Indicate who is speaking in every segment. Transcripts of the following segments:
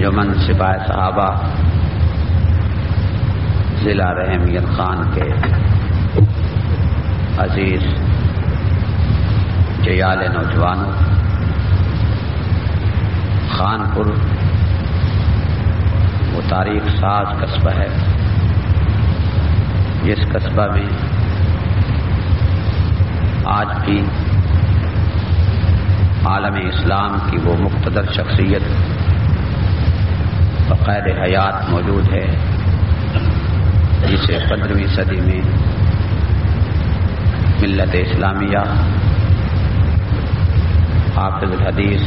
Speaker 1: انجمن سپاہ صحابہ ضلع رحمیت خان کے عزیز جیال نوجوانوں، خانپور وہ تاریخ ساز قصبہ ہے جس قصبہ میں آج بھی عالم اسلام کی وہ مقتدر شخصیت بقید حیات موجود ہے جسے 15ویں صدی میں ملت اسلامیہ حافظ الحدیث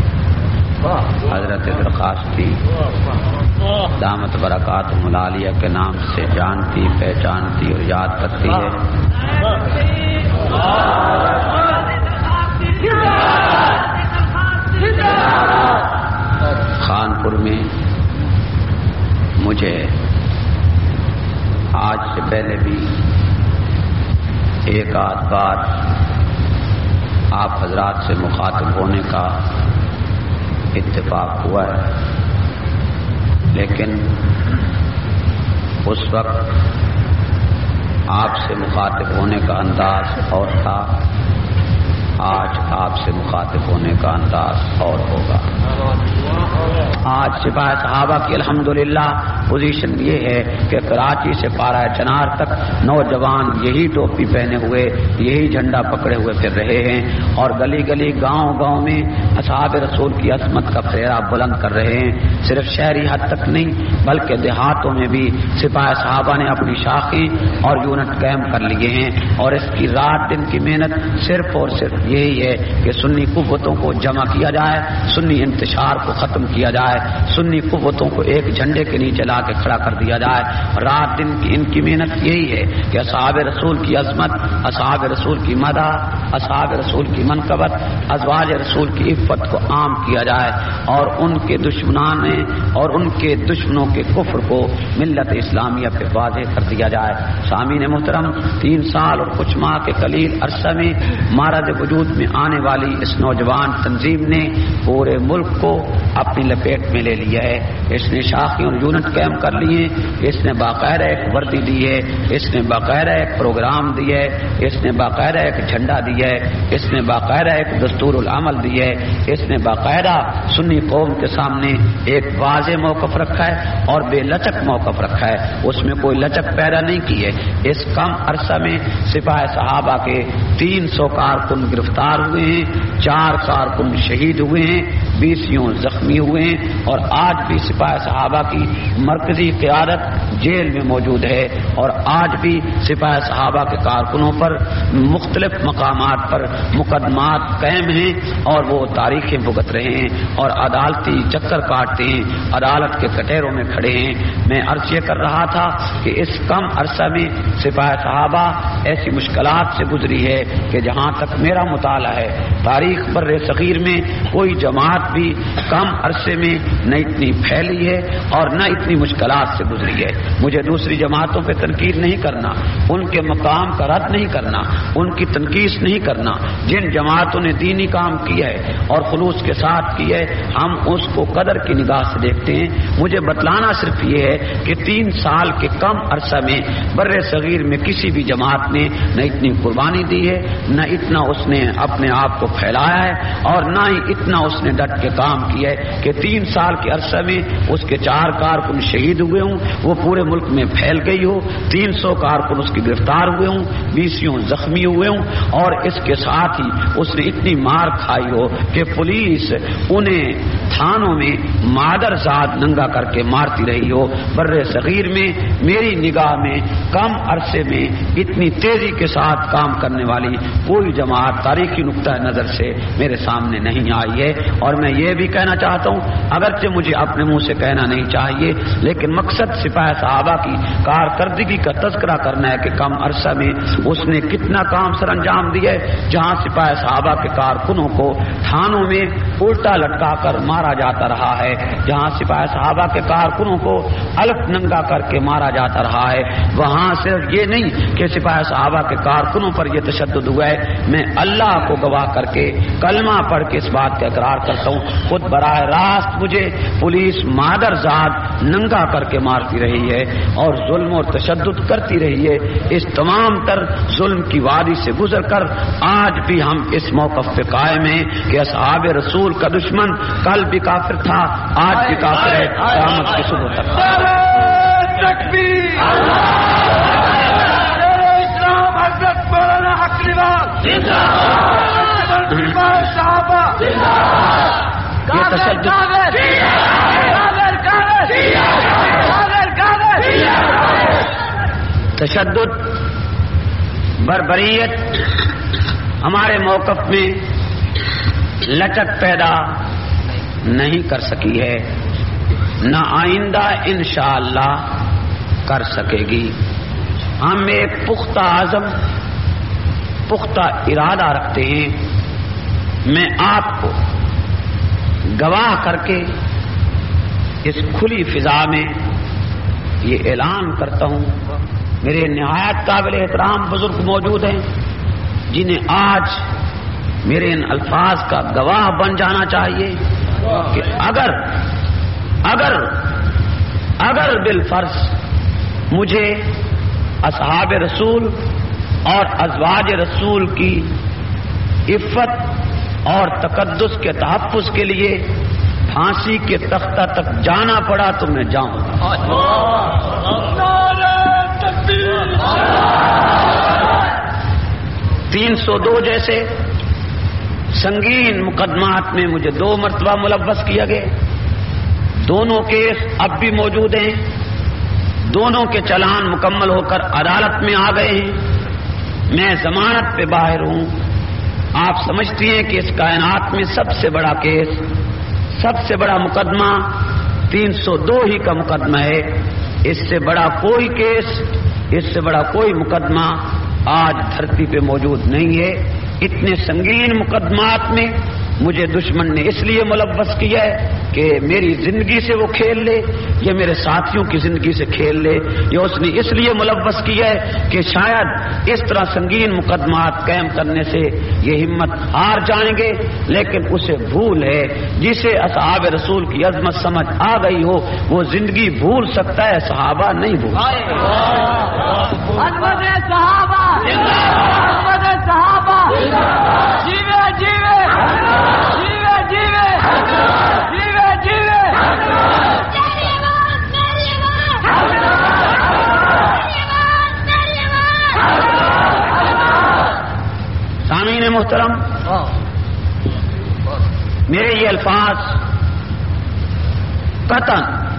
Speaker 1: حضرت درخواستی دامت برکاتہم العالیہ کے نام سے جانتی، پہچانتی اور یاد کرتی ہے۔ خانپور میں مجھے آج سے پہلے بھی ایک آدھ بار آپ حضرات سے مخاطب ہونے کا اتفاق ہوا ہے، لیکن اس وقت آپ سے مخاطب ہونے کا انداز اور تھا، آج آپ سے مخاطب ہونے کا انداز اور ہوگا۔ آج سپاہ صحابہ کی الحمدللہ پوزیشن یہ ہے کہ کراچی سے پارہ چنار تک نوجوان یہی ٹوپی پہنے ہوئے، یہی جھنڈا پکڑے ہوئے پھر رہے ہیں اور گلی گلی گاؤں گاؤں میں اصحاب رسول کی عظمت کا پھیرا بلند کر رہے ہیں۔ صرف شہری حد تک نہیں بلکہ دیہاتوں میں بھی سپاہ صحابہ نے اپنی شاخیں اور یونٹ قائم کر لیے ہیں، اور اس کی رات دن کی محنت صرف اور صرف یہی ہے کہ سنی قوتوں کو جمع کیا جائے، سنی انتشار کو ختم کیا جائے، سنی قوتوں کو ایک جھنڈے کے نیچے لا کے کھڑا کر دیا جائے۔ رات دن کی ان کی محنت یہی ہے کہ اصحاب رسول کی عظمت، اصحاب رسول کی مدح، اصحاب رسول کی منقبت، ازواج رسول کی عفت کو عام کیا جائے اور ان کے دشمنوں کے کفر کو ملت اسلامیہ پہ واضح کر دیا جائے۔ سامعین محترم، 3 سال اور کچھ ماہ کے قلیل عرصہ میں مارد وجود میں آنے والی اس نوجوان تنظیم نے پورے ملک کو اپنی لپیٹ میں لے لیا ہے۔ اس نے شاخیں اور یونٹ قائم کر لیے، اس نے باقاعدہ ایک وردی دی ہے، اس نے باقاعدہ ایک پروگرام دی ہے، اس نے باقاعدہ ایک جھنڈا دی ہے، اس نے باقاعدہ ایک دستور العمل دی ہے، اس نے باقاعدہ سنی قوم کے سامنے ایک واضح موقف رکھا ہے اور بے لچک موقف رکھا ہے، اس میں کوئی لچک پیدا نہیں کی ہے۔ اس کم عرصہ میں سپاہ صحابہ کے 300 کارکن گرفتار ہوئے ہیں، 4 کارکن شہید ہوئے ہیں، 20 زخمی ہوئے ہیں، اور آج بھی سپاہ صحابہ کی مرکزی قیادت جیل میں موجود ہے، اور آج بھی سپاہ صحابہ کے کارکنوں پر مختلف مقامات پر مقدمات قائم ہیں اور وہ تاریخیں بھگت رہے ہیں اور عدالتی چکر کاٹتے ہیں، عدالت کے کٹہروں میں کھڑے ہیں۔ میں عرض یہ کر رہا تھا کہ اس کم عرصہ میں سپاہ صحابہ ایسی مشکلات سے گزری ہے کہ جہاں تک میرا مطالعہ ہے تاریخ بر صغیر میں کوئی جماعت بھی کم عرصے میں نہ اتنی پھیلی ہے اور نہ اتنی مشکلات سے گزری ہے۔ مجھے دوسری جماعتوں پہ تنقید نہیں کرنا، ان کے مقام کا رد نہیں کرنا، ان کی تنقید نہیں کرنا۔ جن جماعتوں نے دینی کام کیا ہے اور خلوص کے ساتھ کیا ہے ہم اس کو قدر کی نگاہ سے دیکھتے ہیں۔ مجھے بتلانا صرف یہ ہے کہ 3 سال کے کم عرصہ میں بر صغیر میں کسی بھی جماعت نے نہ اتنی قربانی دی ہے، نہ اتنا اس نے اپنے آپ کو پھیلایا ہے، اور نہ ہی اتنا اس نے ڈٹ کے کام کیا ہے کہ 3 سال کے عرصہ میں اس کے 4 کارکن شہید ہوئے ہوں، وہ پورے ملک میں پھیل گئی ہو، 300 کارکن اس کی گرفتار ہوئے ہوں، 20 زخمی ہوئے ہوں، اور اس کے ساتھ ہی اس نے اتنی مار کھائی ہو کہ پولیس انہیں تھانوں میں مادر زاد ننگا کر کے مارتی رہی ہو۔ بر صغیر میں میری نگاہ میں کم عرصے میں اتنی تیزی کے ساتھ کام کرنے والی کوئی جماعت تاریخی نقطہ نظر سے میرے سامنے نہیں آئی ہے۔ اور میں یہ بھی کہنا چاہتا ہوں، اگرچہ مجھے اپنے منہ سے کہنا نہیں چاہیے، لیکن مقصد سپاہ صحابہ کی کارکردگی کا تذکرہ کرنا ہے کہ کم عرصہ میں اس نے کتنا کام سر انجام دیا ہے۔ جہاں سپاہ صحابہ کے کارکنوں کو تھانوں میں الٹا لٹکا کر مارا جاتا رہا ہے، جہاں سپاہ صحابہ کے کارکنوں کو الف ننگا کر کے مارا جاتا رہا ہے، وہاں صرف یہ نہیں کہ سپاہ صحابہ کے کارکنوں پر یہ تشدد ہوا ہے، میں اللہ کو گواہ کر کے کلمہ پڑھ کے اس بات کا اقرار کرتا ہوں، خود براہ راست مجھے پولیس مادرزاد ننگا کر کے مارتی رہی ہے اور ظلم اور تشدد کرتی رہی ہے. اس تمام تر ظلم کی وادی سے گزر کر آج بھی ہم اس موقف پہ قائم ہیں کہ اصحاب رسول کا دشمن کل بھی کافر تھا، آج بھی کافر ہے، قیامت کی صبح تک. یہ تشدد بربریت ہمارے موقف میں لچک پیدا نہیں کر سکی ہے، نہ آئندہ انشاءاللہ کر سکے گی. ہم ایک پختہ عزم، پختہ ارادہ رکھتے ہیں. میں آپ کو گواہ کر کے اس کھلی فضا میں یہ اعلان کرتا ہوں. میرے نہایت قابل احترام بزرگ موجود ہیں جنہیں آج میرے ان الفاظ کا گواہ بن جانا چاہیے کہ اگر بالفرض مجھے اصحاب رسول اور ازواج رسول کی عفت اور تقدس کے تحفظ کے لیے پھانسی کے تختہ تک جانا پڑا تو میں جاؤں گا. 302 جیسے سنگین مقدمات میں مجھے 2 مرتبہ ملوث کیا گیا. دونوں کیس اب بھی موجود ہیں، دونوں کے چلان مکمل ہو کر عدالت میں آ گئے ہیں. میں ضمانت پہ باہر ہوں. آپ سمجھتی ہیں کہ اس کائنات میں سب سے بڑا کیس، سب سے بڑا مقدمہ 302 ہی کا مقدمہ ہے. اس سے بڑا کوئی کیس، اس سے بڑا کوئی مقدمہ آج دھرتی پہ موجود نہیں ہے. اتنے سنگین مقدمات میں مجھے دشمن نے اس لیے ملوث کیا ہے کہ میری زندگی سے وہ کھیل لے یا میرے ساتھیوں کی زندگی سے کھیل لے، یا اس نے اس لیے ملوث کیا ہے کہ شاید اس طرح سنگین مقدمات قائم کرنے سے یہ ہمت ہار جائیں گے. لیکن اسے بھول ہے، جسے اصحاب رسول کی عظمت سمجھ آ گئی ہو وہ زندگی بھول سکتا ہے، صحابہ نہیں بھول سامعین محترم، میرے یہ الفاظ قطعاً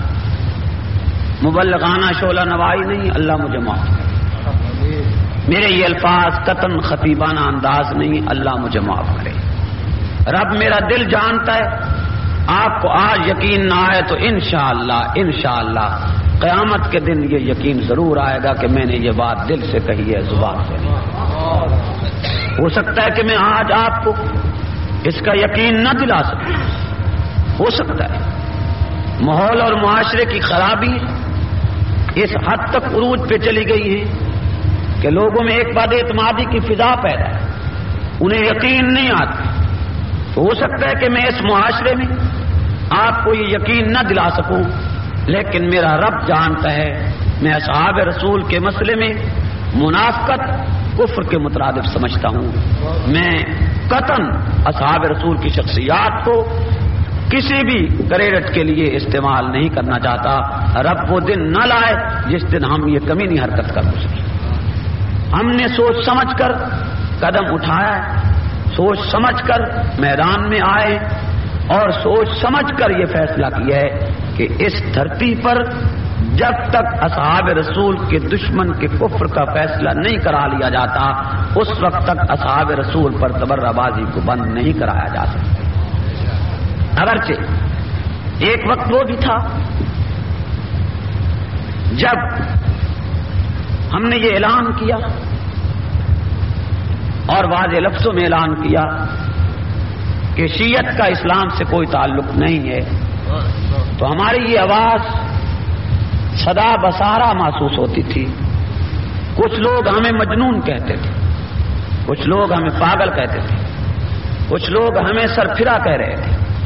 Speaker 1: مبلغانہ شعلہ نوائی نہیں، اللہ مجھے معاف کرے. میرے یہ الفاظ قطعاً خطیبانہ انداز نہیں، اللہ مجھے معاف کرے. رب میرا دل جانتا ہے. آپ کو آج یقین نہ آئے تو انشاءاللہ قیامت کے دن یہ یقین ضرور آئے گا کہ میں نے یہ بات دل سے کہی ہے، زبان سے نہیں. ہو سکتا ہے کہ میں آج آپ کو اس کا یقین نہ دلا سکوں، ہو سکتا ہے. ماحول اور معاشرے کی خرابی اس حد تک عروج پہ چلی گئی ہے کہ لوگوں میں ایک بد اعتمادی کی فضا پیدا ہے، انہیں یقین نہیں آتا. تو ہو سکتا ہے کہ میں اس معاشرے میں آپ کو یہ یقین نہ دلا سکوں، لیکن میرا رب جانتا ہے میں اصحاب رسول کے مسئلے میں منافقت کفر کے مترادف سمجھتا ہوں. میں قطعاً اصحاب رسول کی شخصیات کو کسی بھی کریڈٹ کے لیے استعمال نہیں کرنا چاہتا. رب وہ دن نہ لائے جس دن ہم یہ کمینی حرکت کر سکیں. ہم نے سوچ سمجھ کر قدم اٹھایا، سوچ سمجھ کر میدان میں آئے اور سوچ سمجھ کر یہ فیصلہ کیا ہے کہ اس دھرتی پر جب تک اصحاب رسول کے دشمن کے کفر کا فیصلہ نہیں کرا لیا جاتا اس وقت تک اصحاب رسول پر تبرہ بازی کو بند نہیں کرایا جا سکتا. اگرچہ ایک وقت وہ بھی تھا جب ہم نے یہ اعلان کیا اور واضح لفظوں میں اعلان کیا کہ شیعت کا اسلام سے کوئی تعلق نہیں ہے، تو ہماری یہ آواز صدا بسارا محسوس ہوتی تھی. کچھ لوگ ہمیں مجنون کہتے تھے، کچھ لوگ ہمیں پاگل کہتے تھے، کچھ لوگ ہمیں سرفرا کہہ رہے تھے.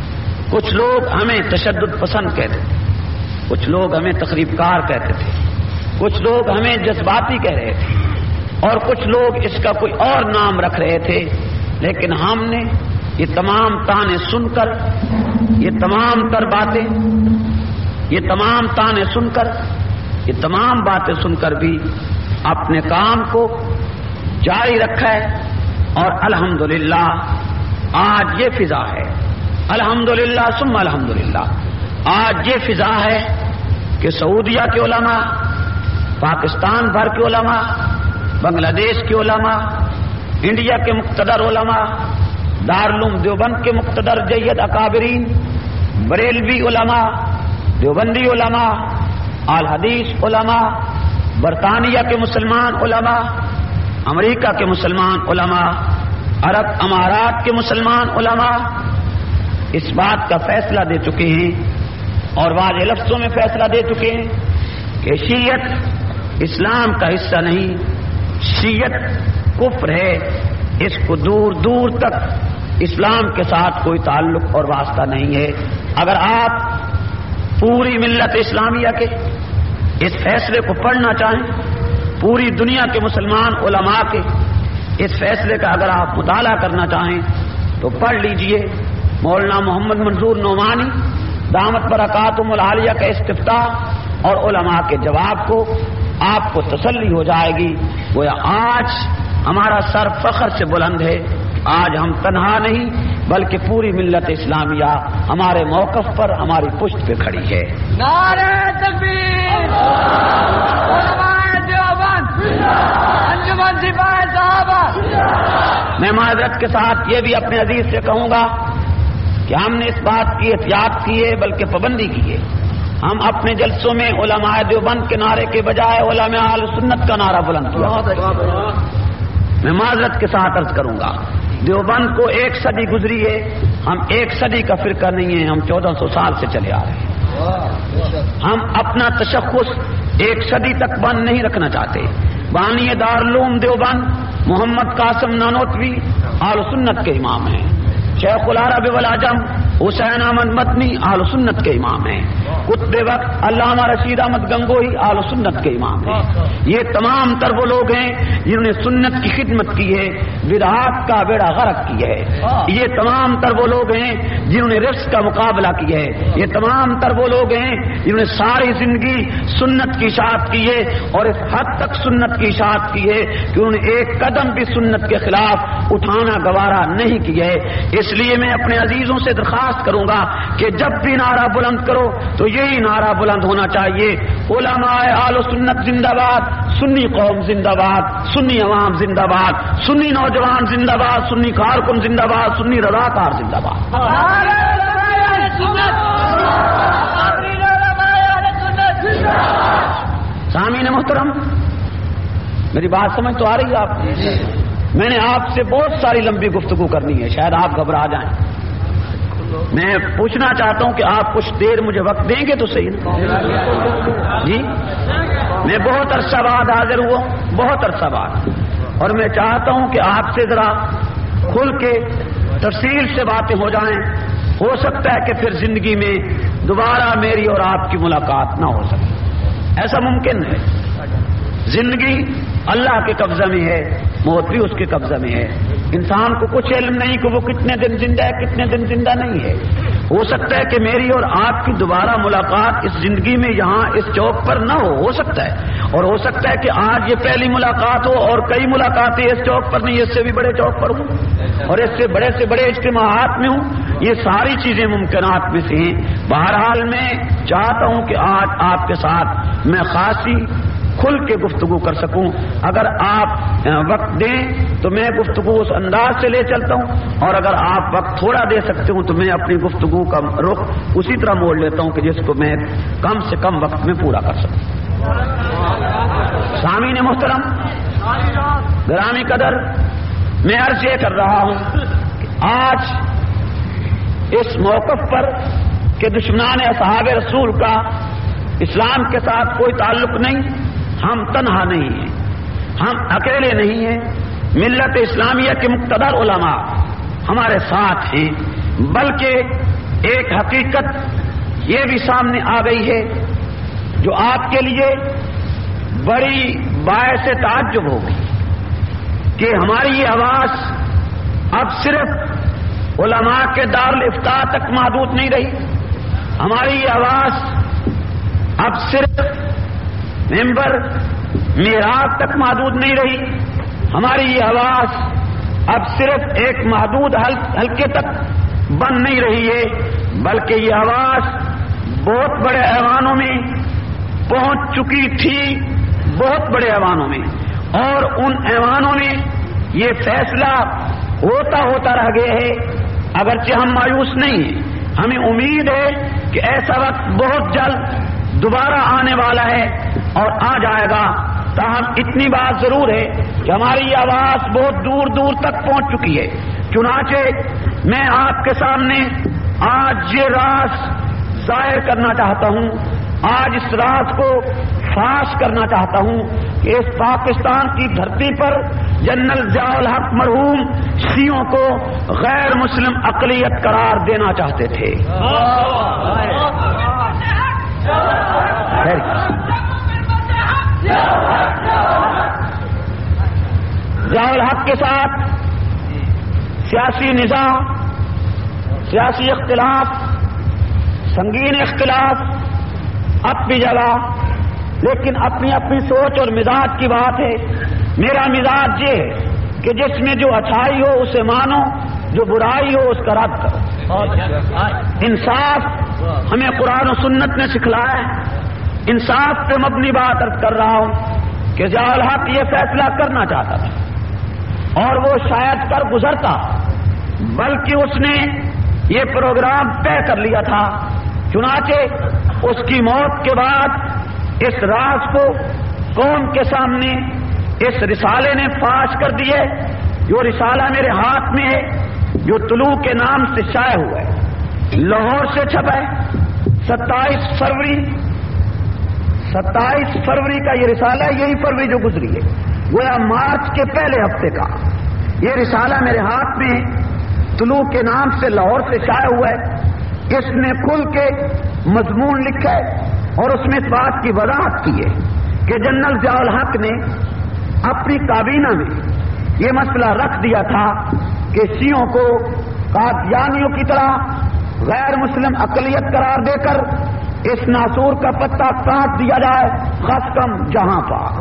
Speaker 1: کچھ لوگ ہمیں تشدد پسند کہتے تھے، کچھ لوگ ہمیں تخریب کار کہتے تھے، کچھ لوگ ہمیں جذباتی کہہ رہے تھے، اور کچھ لوگ اس کا کوئی اور نام رکھ رہے تھے، لیکن ہم نے یہ تمام تانے سن کر، یہ تمام تر باتیں، یہ تمام تانے سن کر، یہ تمام باتیں سن کر بھی اپنے کام کو جاری رکھا ہے، اور الحمدللہ آج یہ فضا ہے، الحمدللہ ثم الحمدللہ، آج یہ فضا ہے کہ سعودیہ کے علماء، پاکستان بھر کے علماء، بنگلہ دیش کے علماء، انڈیا کے مقتدر علماء، دارالعلوم دیوبند کے مقتدر جید اکابرین، بریلوی علماء، دیوبندی علماء، الحدیث علماء، برطانیہ کے مسلمان علماء، امریکہ کے مسلمان علماء، عرب امارات کے مسلمان علماء اس بات کا فیصلہ دے چکے ہیں اور واضح لفظوں میں فیصلہ دے چکے ہیں کہ شیعت اسلام کا حصہ نہیں، شیعت کفر ہے، اس کو دور دور تک اسلام کے ساتھ کوئی تعلق اور واسطہ نہیں ہے۔ اگر آپ پوری ملت اسلامیہ کے اس فیصلے کو پڑھنا چاہیں، پوری دنیا کے مسلمان علماء کے اس فیصلے کا اگر آپ مطالعہ کرنا چاہیں تو پڑھ لیجئے مولانا محمد منظور نعمانی دامت برکاتہم العالیہ کا استفتاء اور علماء کے جواب کو، آپ کو تسلی ہو جائے گی۔ گویا آج ہمارا سر فخر سے بلند ہے، آج ہم تنہا نہیں بلکہ پوری ملت اسلامیہ ہمارے موقف پر، ہماری پشت پہ کھڑی ہے۔
Speaker 2: نعرہ تکبیر، علماء دیوبند، انجمن سپاہی صحابہ۔
Speaker 1: میں معذرت کے ساتھ یہ بھی اپنے عزیز سے کہوں گا کہ ہم نے اس بات کی احتیاط کی ہے بلکہ پابندی کی ہے، ہم اپنے جلسوں میں علماء دیوبند کے نعرے کے بجائے علماء اہل سنت کا نعرہ بلند کیا۔ میں معذرت کے ساتھ عرض کروں گا، دیوبند کو 1 صدی گزری ہے، ہم 1 صدی کا فرقہ نہیں ہے، ہم 1400 سال سے چلے آ رہے ہیں۔ ہم اپنا تشخص 1 صدی تک بند نہیں رکھنا چاہتے۔ بانی دارالعلوم دیوبند محمد قاسم نانوتوی اہل سنت کے امام ہیں، شیخ العرب والعجم حسین احمد مدنی اہل سنت کے امام ہیں، قطب وقت علامہ رشید احمد گنگوہی اہل سنت کے امام ہیں۔ یہ تمام تر وہ لوگ ہیں جنہوں نے سنت کی خدمت کی ہے، بدعات کا بیڑا غرق کی ہے۔ یہ تمام تر وہ لوگ ہیں جنہوں نے رفض کا مقابلہ کیا ہے۔ یہ تمام تر وہ لوگ ہیں جنہوں نے ساری زندگی سنت کی اشاعت کی ہے اور اس حد تک سنت کی اشاعت کی ہے کہ انہوں نے ایک قدم بھی سنت کے خلاف اٹھانا گوارا نہیں کیا ہے۔ اس لیے میں اپنے عزیزوں سے درخواست کروں گا کہ جب بھی نعرہ بلند کرو تو یہی نعرہ بلند ہونا چاہیے، علماء اہل سنت زندہ باد، سنی قوم زندہ باد، سنی عوام زندہ باد، سنی نوجوان زندہ باد، سنی کارکن زندہ باد، سنی رضاکار زندہ باد۔ سامعین محترم، میری بات سمجھ تو آ رہی ہے آپ کو؟ میں نے آپ سے بہت ساری لمبی گفتگو کرنی ہے، شاید آپ گھبرا جائیں۔ میں پوچھنا چاہتا ہوں کہ آپ کچھ دیر مجھے وقت دیں گے تو صحیح نا؟ جی، میں بہت عرصہ بعد حاضر ہوا، بہت عرصہ بعد، اور میں چاہتا ہوں کہ آپ سے ذرا کھل کے تفصیل سے باتیں ہو جائیں۔ ہو سکتا ہے کہ پھر زندگی میں دوبارہ میری اور آپ کی ملاقات نہ ہو سکے، ایسا ممکن ہے۔ زندگی اللہ کے قبضہ میں ہے، موت بھی اس کے قبضہ میں ہے۔ انسان کو کچھ علم نہیں کہ وہ کتنے دن زندہ ہے، کتنے دن زندہ نہیں ہے۔ ہو سکتا ہے کہ میری اور آپ کی دوبارہ ملاقات اس زندگی میں یہاں اس چوک پر نہ ہو سکتا ہے، اور ہو سکتا ہے کہ آج یہ پہلی ملاقات ہو اور کئی ملاقاتیں اس چوک پر نہیں، اس سے بھی بڑے چوک پر ہوں اور اس سے بڑے اجتماعات میں ہوں۔ یہ ساری چیزیں ممکنات میں سے ہیں۔ بہرحال میں چاہتا ہوں کہ آج آپ کے ساتھ میں خاصی کھل کے گفتگو کر سکوں۔ اگر آپ وقت دیں تو میں گفتگو اس انداز سے لے چلتا ہوں، اور اگر آپ وقت تھوڑا دے سکتے ہوں تو میں اپنی گفتگو کا رخ اسی طرح موڑ لیتا ہوں کہ جس کو میں کم سے کم وقت میں پورا کر سکوں۔ سامعین محترم، گرامی قدر، میں عرض یہ کر رہا ہوں کہ آج اس موقف پر کہ دشمنان اصحاب رسول کا اسلام کے ساتھ کوئی تعلق نہیں، ہم تنہا نہیں ہیں، ہم اکیلے نہیں ہیں، ملت اسلامیہ کے مقتدر علماء ہمارے ساتھ ہیں، بلکہ ایک حقیقت یہ بھی سامنے آ گئی ہے جو آپ کے لیے بڑی باعث تعجب ہوگی کہ ہماری یہ آواز اب صرف علماء کے دارالافتاء تک محدود نہیں رہی. ہماری یہ آواز اب صرف ممبر میراث تک محدود نہیں رہی. ہماری یہ آواز اب صرف ایک محدود حلقے تک بند نہیں رہی ہے، بلکہ یہ آواز بہت بڑے ایوانوں میں پہنچ چکی تھی، بہت بڑے ایوانوں میں، اور ان ایوانوں میں یہ فیصلہ ہوتا رہ گیا ہے. اگرچہ ہم مایوس نہیں ہیں، ہمیں امید ہے کہ ایسا وقت بہت جلد دوبارہ آنے والا ہے اور آ جائے گا. تاہم اتنی بات ضرور ہے کہ ہماری یہ آواز بہت دور دور تک پہنچ چکی ہے. چنانچہ میں آپ کے سامنے آج یہ راز ظاہر کرنا چاہتا ہوں، آج اس راز کو فاش کرنا چاہتا ہوں کہ اس پاکستان کی دھرتی پر جنرل ضیاء الحق مرحوم شیعوں کو غیر مسلم اقلیت قرار دینا چاہتے تھے. ضیاء الحق کے ساتھ سیاسی نزاع، سیاسی اختلاف، سنگین اختلاف اپنی جگہ، لیکن اپنی اپنی سوچ اور مزاج کی بات ہے. میرا مزاج یہ ہے کہ جس میں جو اچھائی ہو اسے مانو، جو برائی ہو اس کا رد کرو. انصاف ہمیں قرآن و سنت نے سکھلایا ہے. انصاف پہ مبنی بات عرض کر رہا ہوں کہ ضیاء الحق یہ فیصلہ کرنا چاہتا تھا اور وہ شاید کر گزرتا، بلکہ اس نے یہ پروگرام طے کر لیا تھا. چنانچہ اس کی موت کے بعد اس راز کو قوم کے سامنے اس رسالے نے فاش کر دیے. جو رسالہ میرے ہاتھ میں ہے، جو طلوع کے نام سے شائع ہوا ہے، لاہور سے چھپا ہے. 27 فروری کا یہ رسالہ ہے. یہی فروری جو گزری ہے، گویا مارچ کے پہلے ہفتے کا یہ رسالہ میرے ہاتھ میں طلوع کے نام سے لاہور سے شائع ہوا ہے. اس نے کھل کے مضمون لکھا ہے اور اس میں اس بات کی وضاحت کی ہے کہ جنرل ضیاء الحق نے اپنی کابینہ میں یہ مسئلہ رکھ دیا تھا کہ شیعوں کو قادیانیوں کی طرح غیر مسلم اقلیت قرار دے کر اس ناسور کا پتہ کاٹ دیا جائے، خاص کم جہاں پا.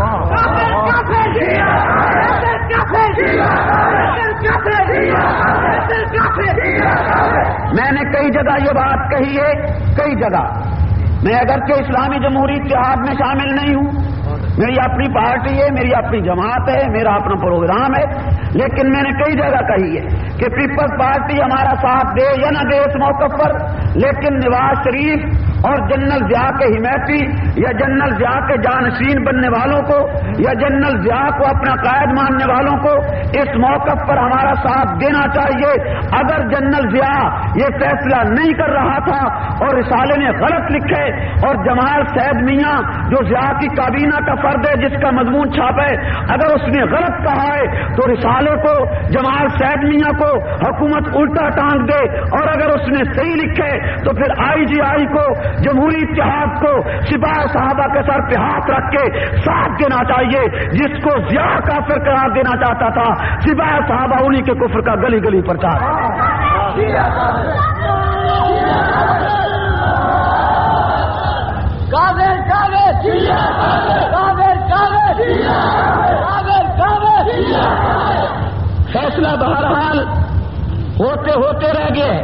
Speaker 1: میں نے کئی جگہ یہ بات کہی ہے، کئی جگہ. میں اگرچہ اسلامی جمہوری اتحاد میں شامل نہیں ہوں، میری اپنی پارٹی ہے، میری اپنی جماعت ہے، میرا اپنا پروگرام ہے، لیکن میں نے کئی جگہ کہی ہے کہ پیپلز پارٹی ہمارا ساتھ دے یا نہ دے اس موقع پر، لیکن نواز شریف اور جنرل ضیاء کے حمایتی یا جنرل ضیاء کے جانشین بننے والوں کو یا جنرل ضیاء کو اپنا قائد ماننے والوں کو اس موقع پر ہمارا ساتھ دینا چاہیے. اگر جنرل ضیاء یہ فیصلہ نہیں کر رہا تھا اور رسالے نے غلط لکھے اور جمال سید میاں جو ضیاء کی کابینہ کا فرد ہے جس کا مضمون چھاپے، اگر اس نے غلط کہا ہے تو رسالے کو، جمال سید میاں کو حکومت الٹا ٹانگ دے، اور اگر اس نے صحیح لکھے تو پھر IGI کو، جمہوری اتحاد کو سپاہ صحابہ کے سر پہ ہاتھ رکھ کے ساتھ دینا چاہیے. جس کو ضیاء کافر قرار دینا چاہتا تھا، سپاہ صحابہ انہی کے کفر کا گلی گلی پرچار. فیصلہ بہرحال ہوتے ہوتے رہ گئے.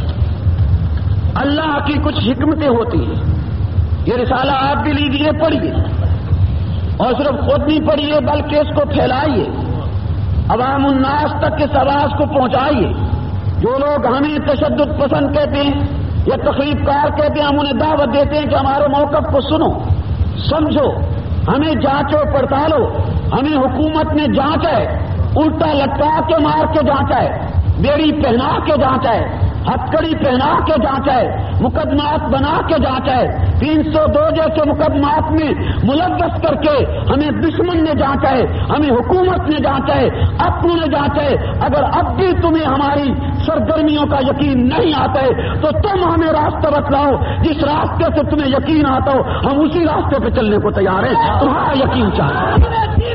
Speaker 1: اللہ کی کچھ حکمتیں ہوتی ہیں. یہ رسالہ آپ بھی لیجیے، پڑھیے، اور صرف خود نہیں پڑھیے بلکہ اس کو پھیلائیے، عوام الناس تک اس آواز کو پہنچائیے. جو لوگ ہمیں تشدد پسند کہتے ہیں یا تخریب کار کہتے ہیں، ہم انہیں دعوت دیتے ہیں کہ ہمارے موقف کو سنو، سمجھو، ہمیں جانچو پڑتالو. ہمیں حکومت نے جانچا ہے، الٹا لٹکا کے مار کے جانچا ہے، بیڑی پہنا کے جانچا ہے، ہتھکڑی پہنا کے جانچے، مقدمات بنا کے جانچے، 302 جیسے مقدمات میں ملوث کر کے ہمیں دشمن نے جانچے، ہمیں حکومت نے جانچے، اپنوں نے جانچے۔ اگر اب بھی تمہیں ہماری سرگرمیوں کا یقین نہیں آتا ہے تو تم ہمیں راستہ بتلاؤ، جس راستے سے تمہیں یقین آتا ہو ہم اسی راستے پہ چلنے کو تیار ہیں، تمہارا یقین چاہیے۔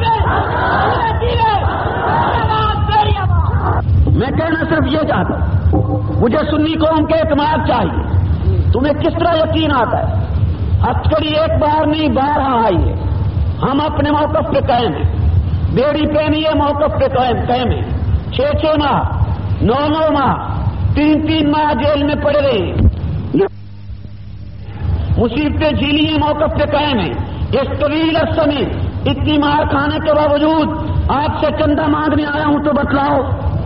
Speaker 1: میں کہنا صرف یہ چاہتا ہوں، مجھے سنی قوم کے اعتماد چاہیے۔ تمہیں کس طرح یقین آتا ہے؟ ہتھکڑی ایک بار نہیں بارہا آئی ہے، ہم اپنے موقف پہ قائم ہیں، بیڑی پہنیے موقف پہ قائم ہیں، 6 ماہ 9 ماہ 3 ماہ جیل میں پڑے رہے، مصیبتیں جھیلیے موقف پہ قائم ہیں۔ اس طویل عرصے میں اتنی مار کھانے کے باوجود آپ سے چندہ مانگنے آیا ہوں تو بتلاؤ،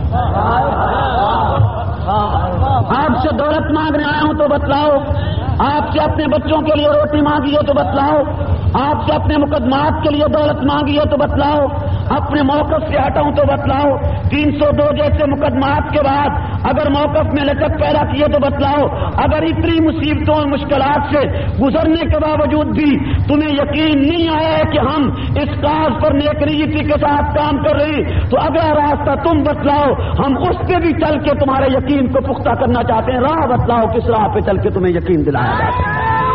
Speaker 1: آپ سے دولت مانگنے آیا ہوں تو بتلاؤ، آپ سے اپنے بچوں کے لیے روٹی مانگی ہے تو بتلاؤ، آپ سے اپنے مقدمات کے لیے دولت مانگی ہے تو بتلاؤ، اپنے موقف سے ہٹاؤں تو بتلاؤ، 302 جیسے مقدمات کے بعد اگر موقف میں لچک پیدا کیے تو بتلاؤ، اگر اتنی مصیبتوں اور مشکلات سے گزرنے کے باوجود بھی تمہیں یقین نہیں آیا ہے کہ ہم اس کاز پر نیک نیتی کے ساتھ کام کر رہے ہیں تو اگلا راستہ تم بتلاؤ، ہم اس پہ بھی چل کے تمہارے یقین کو پختہ کرنا چاہتے ہیں۔ راہ بتلاؤ، کس راہ پہ چل کے تمہیں یقین دلایا جائے۔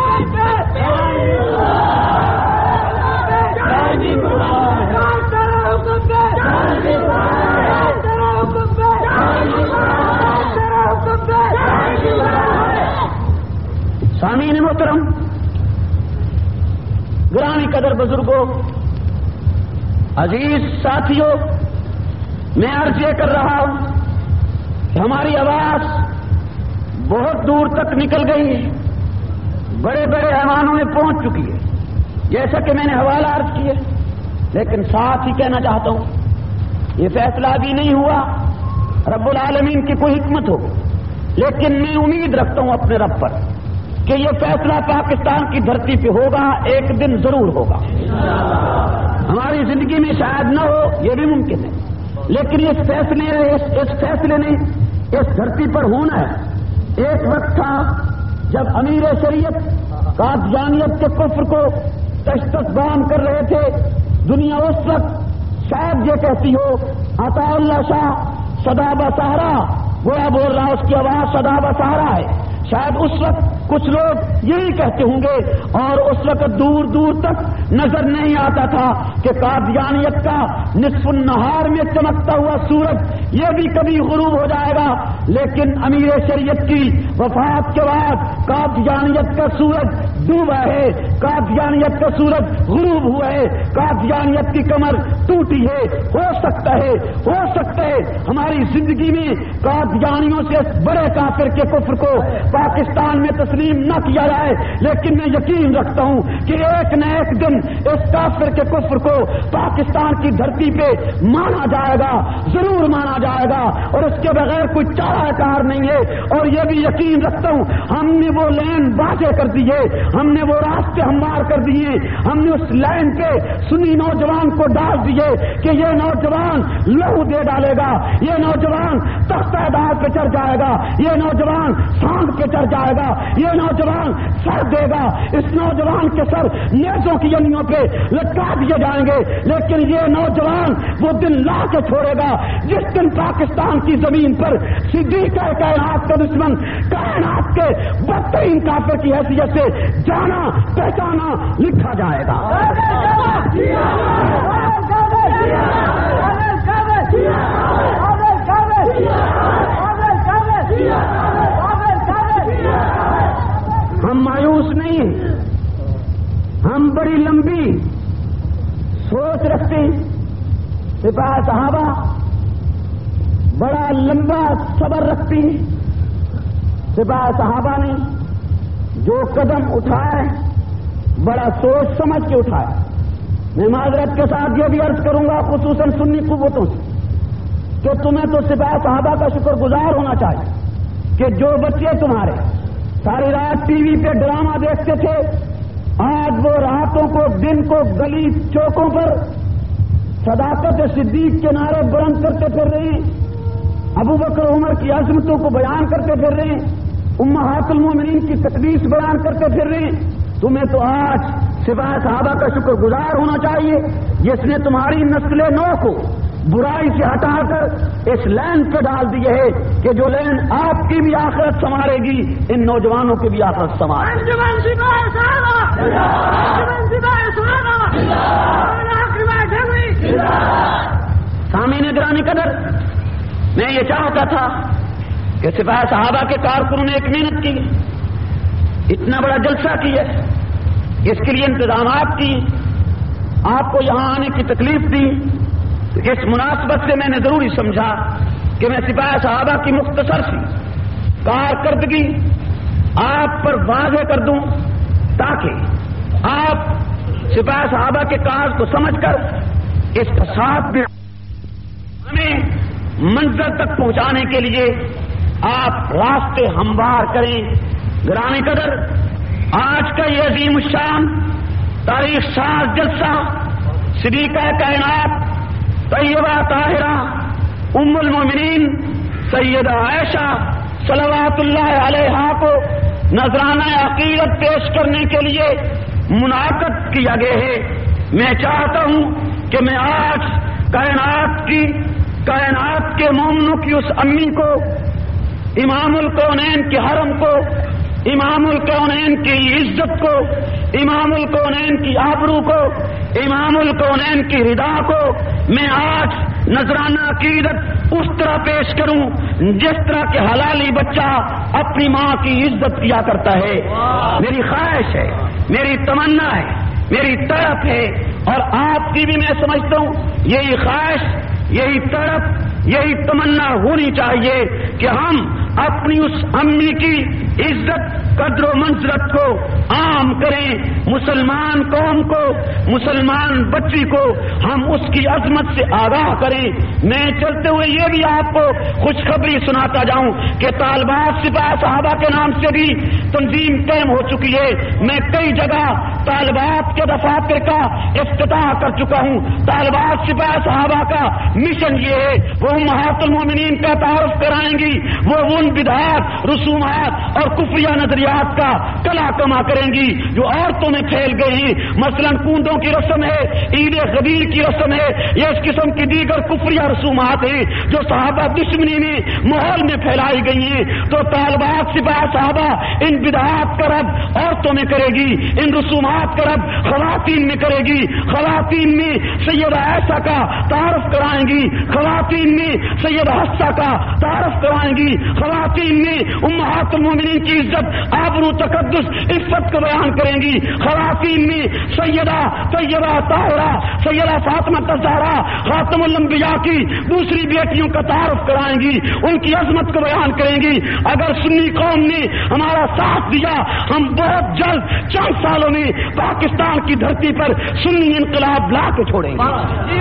Speaker 1: سامعین محترم، گرامی قدر بزرگوں، عزیز ساتھیوں، میں عرض یہ کر رہا ہوں کہ ہماری آواز بہت دور تک نکل گئی ہے، بڑے بڑے ایوانوں میں پہنچ چکی ہے، جیسا کہ میں نے حوالہ عرض کیے، لیکن ساتھ ہی کہنا چاہتا ہوں یہ فیصلہ بھی نہیں ہوا، رب العالمین کی کوئی حکمت ہو، لیکن میں امید رکھتا ہوں اپنے رب پر کہ یہ فیصلہ پاکستان کی دھرتی پہ ہوگا، ایک دن ضرور ہوگا۔ ہماری زندگی میں شاید نہ ہو، یہ بھی ممکن ہے، لیکن اس فیصلے نے اس دھرتی پر ہونا ہے۔ ایک وقت تھا جب امیر شریعت قادیانیت کے کفر کو تشدد بام کر رہے تھے، دنیا اس وقت شاید یہ کہتی ہو عطا اللہ شاہ صدا بسہرا، گویا بول رہا اس کی آواز صدا بسہرا ہے، شاید اس وقت کچھ لوگ یہی کہتے ہوں گے، اور اس وقت دور دور تک نظر نہیں آتا تھا کہ قادیانیت کا نصف النہار میں چمکتا ہوا سورج یہ بھی کبھی غروب ہو جائے گا، لیکن امیر شریعت کی وفات کے بعد قادیانیت کا سورج ڈوبا ہے، قادیانیت کا سورج غروب ہوا ہے، قادیانیت کی کمر ٹوٹی ہے۔ ہو سکتا ہے ہماری زندگی میں قادیانیوں سے بڑے کافر کے کفر کو پاکستان میں تسلیم نہ کیا جائے، لیکن میں یقین رکھتا ہوں کہ ایک نہ ایک دن اس کافر کے کفر کو پاکستان کی دھرتی پہ مانا جائے گا، ضرور مانا جائے گا، اور اس کے بغیر کوئی چارہ کار نہیں ہے۔ اور یہ بھی یقین رکھتا ہوں ہم نے وہ لین واضح کر دیے، ہم نے وہ راستے ہموار کر دیے، ہم نے اس لائن پہ سنی نوجوان کو ڈال دیے کہ یہ نوجوان لہو دے ڈالے گا، یہ نوجوان تختہ دار پہ چڑھ جائے گا، یہ نوجوان سانڈ پہ چڑھ جائے گا، یہ نوجوان سر دے گا، اس نوجوان کے سر نیزوں کی یلیوں پہ لٹکا دیے جائیں گے، لیکن یہ نوجوان وہ دن لا کے چھوڑے گا جس دن پاکستان کی زمین پر صدیق کائنات کا دشمن کائنات کے بدترین کافر کی حیثیت سے جانا پہچانا لکھا جائے گا۔ ہم مایوس نہیں ہیں، ہم بڑی لمبی سوچ رکھتے ہیں، سپاہ صحابہ بڑا لمبا صبر رکھتی ہیں، سپاہ صحابہ نے جو قدم اٹھائے بڑا سوچ سمجھ کے اٹھایا۔ میں معذرت کے ساتھ یہ بھی عرض کروں گا خصوصاً سنی قوتوں سے کہ تمہیں تو سپاہ صحابہ کا شکر گزار ہونا چاہیے کہ جو بچے تمہارے ساری رات ٹی وی پہ ڈرامہ دیکھتے تھے، آج وہ راتوں کو دن کو گلی چوکوں پر صداقت صدیق کے نعرے بلند کرتے پھر رہے ہیں۔
Speaker 3: ابو بکر عمر کی عظمتوں کو بیان کرتے پھر رہے ہیں، امہات المومنین کی تقدیس بیان کرتے پھر رہے ہیں. تمہیں تو آج سپاہ صحابہ کا شکر گزار ہونا چاہیے جس نے تمہاری نسل نو کو برائی سے ہٹا کر اس لین پہ ڈال دی ہے کہ جو لین آپ کی بھی آخرت سنوارے گی، ان نوجوانوں کی بھی آخرت سنوارے گی. سامعین گرامی قدر، میں یہ چاہتا تھا کہ سپاہ صحابہ کے کارکنوں نے ایک محنت کی، اتنا بڑا جلسہ کیا، اس کے لیے انتظامات کی، آپ کو یہاں آنے کی تکلیف دی. اس مناسبت سے میں نے ضروری سمجھا کہ میں سپاہ صحابہ کی مختصر سی کارکردگی آپ پر واضح کر دوں تاکہ آپ سپاہ صحابہ کے کاج کو سمجھ کر اس کا ساتھ بھی ہمیں منزل تک پہنچانے کے لیے آپ راستے ہموار کریں. گرامی قدر، آج کا یہ عظیم الشان تاریخ ساز جلسہ صدیقہ کائنات طیبہ طاہرہ ام المومنین سیدہ عائشہ صلوات اللہ علیہا کو نذرانہ عقیدت پیش کرنے کے لیے منعقد کیا گیا ہے. میں چاہتا ہوں کہ میں آج کائنات کے مومنوں کی اس امی کو، امام الکونین کے حرم کو، امام الکونین کی عزت کو، امام الکونین کی آبرو کو، امام الکونین کی رضا کو میں آج نذرانہ عقیدت اس طرح پیش کروں جس طرح کہ حلالی بچہ اپنی ماں کی عزت کیا کرتا ہے. میری خواہش ہے، میری تمنا ہے، میری تڑپ ہے، اور آپ کی بھی میں سمجھتا ہوں یہی خواہش، یہی تڑپ، یہی تمنا ہونی چاہیے کہ ہم اپنی اس امی کی عزت، قدر و منزلت کو عام کریں. مسلمان قوم کو، مسلمان بچی کو ہم اس کی عظمت سے آگاہ کریں. میں چلتے ہوئے یہ بھی آپ کو خوشخبری سناتا جاؤں کہ طالبات سپاہ صحابہ کے نام سے بھی تنظیم قائم ہو چکی ہے. میں کئی جگہ طالبات کے دفاتر کا افتتاح کر چکا ہوں. طالبات سپاہ صحابہ کا مشن یہ ہے، وہ امہات المومنین کا تعارف کرائیں گی، وہ ان بدعات، رسومات اور کفریہ نظریات کا کلا کما کریں گی جو عورتوں میں پھیل گئی ہیں. مثلا کوندوں کی رسم ہے، عید غدیر کی رسم ہے، یا اس قسم کی دیگر کفریہ رسومات ہیں جو صحابہ دشمنی میں ماحول میں پھیلائی گئی ہیں. تو طالبات سپاہ صحابہ ان بدعات کا رد عورتوں میں کرے گی، ان رسومات کا رد خواتین میں کرے گی. خواتین میں سیدہ عائشہ کا تعارف کرائیں گی، خواتین میں سیدہ حفصہ کا تعارف کرائیں گی، خواتین میں امہات المومنین کی عزت، آبرو، تقدس، عفت کو بیان کریں گی. خواتین میں سیدہ طیبہ طاہرہ سیدہ فاطمہ الزہرا خاتم الانبیاء کی دوسری بیٹیوں کا تعارف کرائیں گی، ان کی عظمت کو بیان کریں گی. اگر سنی قوم نے ہمارا ساتھ دیا، ہم بہت جلد چند سالوں میں پاکستان کی دھرتی پر سنی انقلاب لا کے چھوڑیں گے.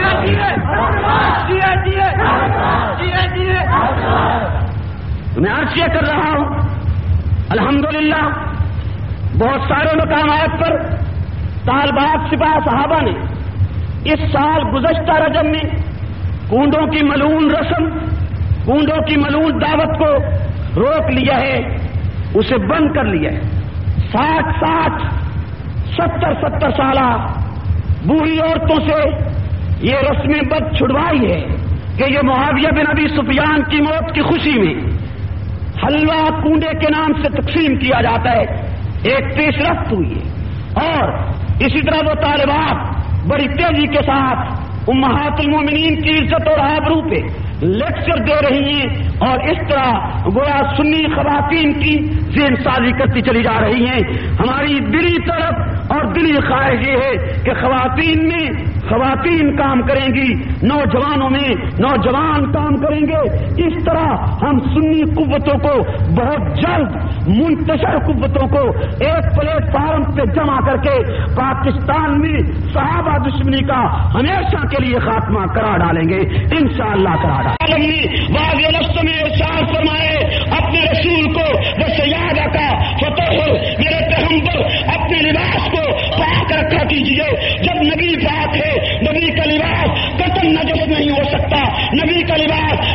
Speaker 3: میں عرض یہ کر رہا ہوں، الحمدللہ بہت سارے مقامات پر طالبات سپاہ صحابہ نے اس سال گزشتہ رجب میں کونڈوں کی ملعون رسم، کونڈوں کی ملعون دعوت کو روک لیا ہے، اسے بند کر لیا ہے. 60 70 سالہ بوڑھی عورتوں سے یہ رسمیں بد چھڑوائی ہے کہ یہ معاویہ بن ابی سفیان کی موت کی خوشی میں حلوہ کونڈے کے نام سے تقسیم کیا جاتا ہے. ایک پیش رفت ہوئی ہے، اور اسی طرح وہ طالبات بڑی تیزی کے ساتھ امہات المومنین کی عزت اور آبرو پہ لیکچر دے رہی ہیں، اور اس طرح گویا سنی خواتین کی ذہن سازی کرتی چلی جا رہی ہیں. ہماری دلی طرف اور دلی خواہش یہ ہے کہ خواتین کام کریں گی، نوجوانوں میں نوجوان کام کریں گے. اس طرح ہم سنی قوتوں کو بہت جلد، منتشر قوتوں کو ایک پلیٹ فارم پہ جمع کر کے پاکستان میں صحابہ دشمنی کا ہمیشہ کے لیے خاتمہ کرا ڈالیں گے، انشاءاللہ کرا ڈالیں گے. واضح لفظ میں ارشاد فرمائے اپنے رسول کو بس یاد رکھا، فتح میرے پیغمبر اپنے لباس کو پاک رکھا کیجیے. جب نبی پاک ہے، نبی کا لباس قطن نجس نہیں ہو سکتا، نبی کا لباس قطن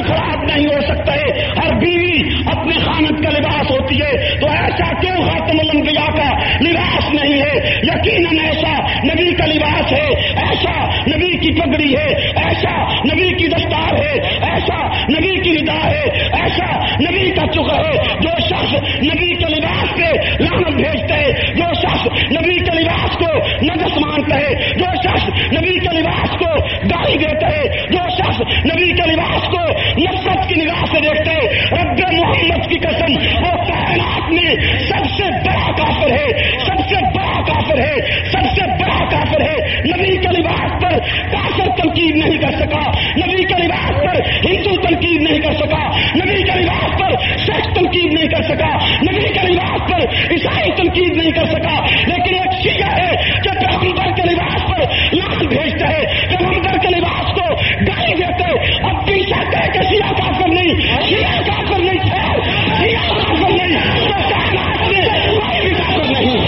Speaker 3: خراب نہیں ہو سکتے. ہر بیوی اپنے خاوند کا لباس ہوتی ہے, تو ایسا کیوں خاتم الانبیاء کا لباس نہیں ہے؟ یقیناً ایسا نبی کا لباس ہے, ایسا نبی کی پگڑی ہے, ایسا نبی کی دستار ہے, ایسا نبی کی ردا ہے, ایسا نبی کا چکا ہے. جو شخص نبی کے لباس پہ لعنت بھیجتا ہے, جو شخص نبی کے لباس کو نجس مانتا ہے, جو شخص نبی کے لباس کو گالی دیتا ہے, جو شخص نبی کے لباس کو نفرت کی نگاہ سے دیکھتا ہے, رب محمد کی قسم وہ کائنات میں سب سے بڑا کافر ہے, سب سے بڑا کافر ہے, سب سے بڑا کافر ہے. نبی کے لباس پر کافر تنقید نہیں کر سکا, نبی کے لباس پر ہندو تنقید نہیں کر سکا, نبی کے لباس پر سکھ تنقید نہیں کر سکا, نبی کے لباس پر عیسائی تنقید نہیں کر سکا. لیکن ایک شیعہ ہے کہ پیغمبر کے لباس پر لعنت بھیجتا ہے, پیغمبر کے لباس کو گالی دیتے. اب پیچھے کہ شیعہ کافر نہیں, شیعہ کافر نہیں, شیعہ کافر نہیں, تو کائنات میں کوئی بھی کافر نہیں.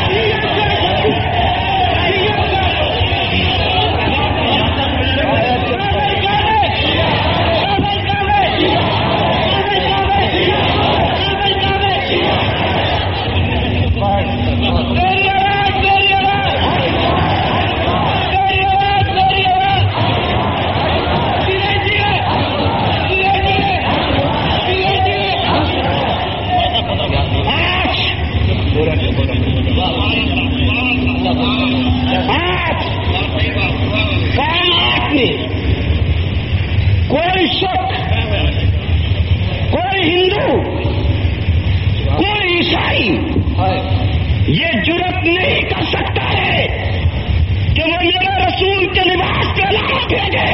Speaker 3: کوئی سکھ, کوئی ہندو, کوئی عیسائی یہ جرت نہیں کر سکتا ہے کہ وہ میرے رسول کے لباس پہ لعنت بھیجے.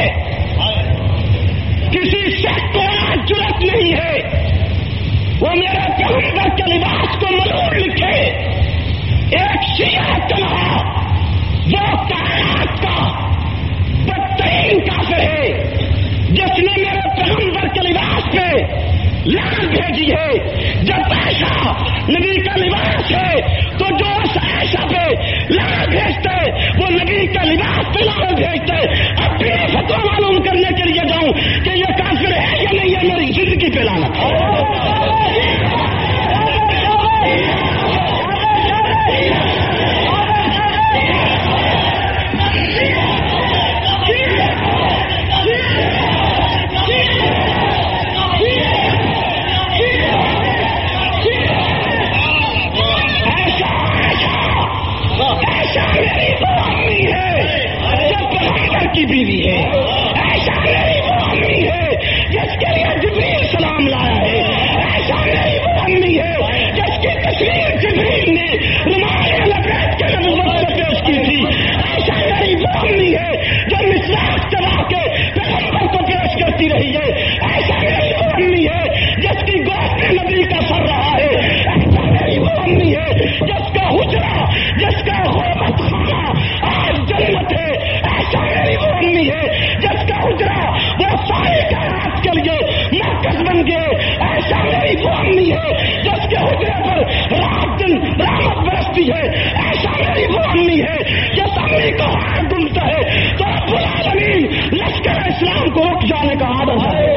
Speaker 3: کسی سکھ کو آج جرت نہیں ہے وہ میرے پیغمبر کے لباس کو ملعون لکھے. ایک شیعہ تنہا وہ کائنات کا بدترین کافر ہے جس نے میرے پیغمبر کے لباس پہ لعنت بھیجی ہے. جب ایسا نبی کا لباس ہے تو جو اس ایسا پہ لعنت بھیجتے وہ نبی کا لباس پہ لعنت بھیجتے. اب بھی فتویٰ معلوم کرنے کے لیے جاؤں کہ یہ کافر ہے یا نہیں ہے, میری زندگی پہ لعنت ہے. کی بیوی ہے, ایسا میری وہ امی ہے جس کے لیے جبریل سلام لایا ہے, ایسا میری وہ امی ہے جس کی تصویر جبریل نے رومال لپیٹ کے نبوت سے پیش کی تھی, ایسا میری وہ امی ہے جو مسواک چلا کے پیغمبر کو پیش کرتی رہی ہے, ایسا میری وہ امی ہے جس کی گود میں نبی کا سر رہا ہے, ایسا میری وہ امی ہے جس کا حجرہ, جس کا غربت خانہ آج جنت ہے, ایسا میری وہ امی ہے جس کا حجرہ وہ سارے کائنات کے لیے مرکز بن گئے, ایسا میری وہ امی ہے جس کے حجرے پر رات دن رحمت برستی ہے, ایسا میری وہ امی ہے جس امی کو ہاتھ گمتا ہے تو رب العالمین لشکر اسلام کو رک جانے کا عادت ہے.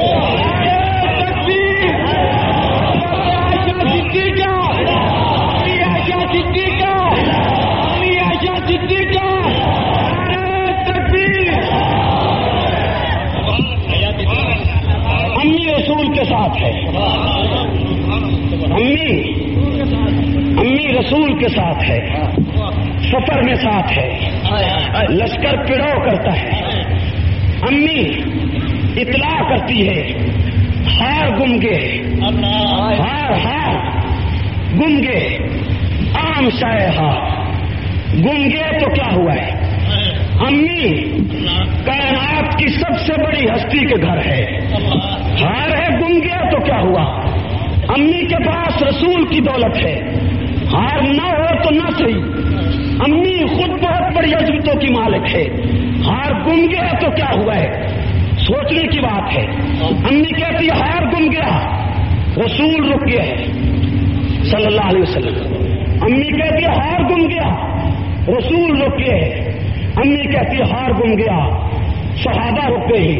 Speaker 3: امی رسول کے ساتھ ہے, امی رسول کے ساتھ ہے, سفر میں ساتھ ہے, لشکر پڑاؤ کرتا ہے. امی اطلاع کرتی ہے ہار گم گئے, ہار گم گئے, عام شائع ہار گم گئے تو کیا ہوا ہے. امی کائنات کی سب سے بڑی ہستی کے گھر ہے, ہار ہے گم گیا تو کیا ہوا. امی کے پاس رسول کی دولت ہے, ہار نہ ہو تو نہ صحیح. امی خود بہت بڑی عظمتوں کی مالک ہے, ہار گم گیا تو کیا ہوا ہے. سوچنے کی بات ہے. امی کہتی ہے ہار گم گیا, رسول رک گیا ہے صلی اللہ علیہ وسلم. امی کہتی ہے ہار گم گیا, رسول رک گئے. امی کہتی ہے ہار گم گیا, صحابہ رک گئے.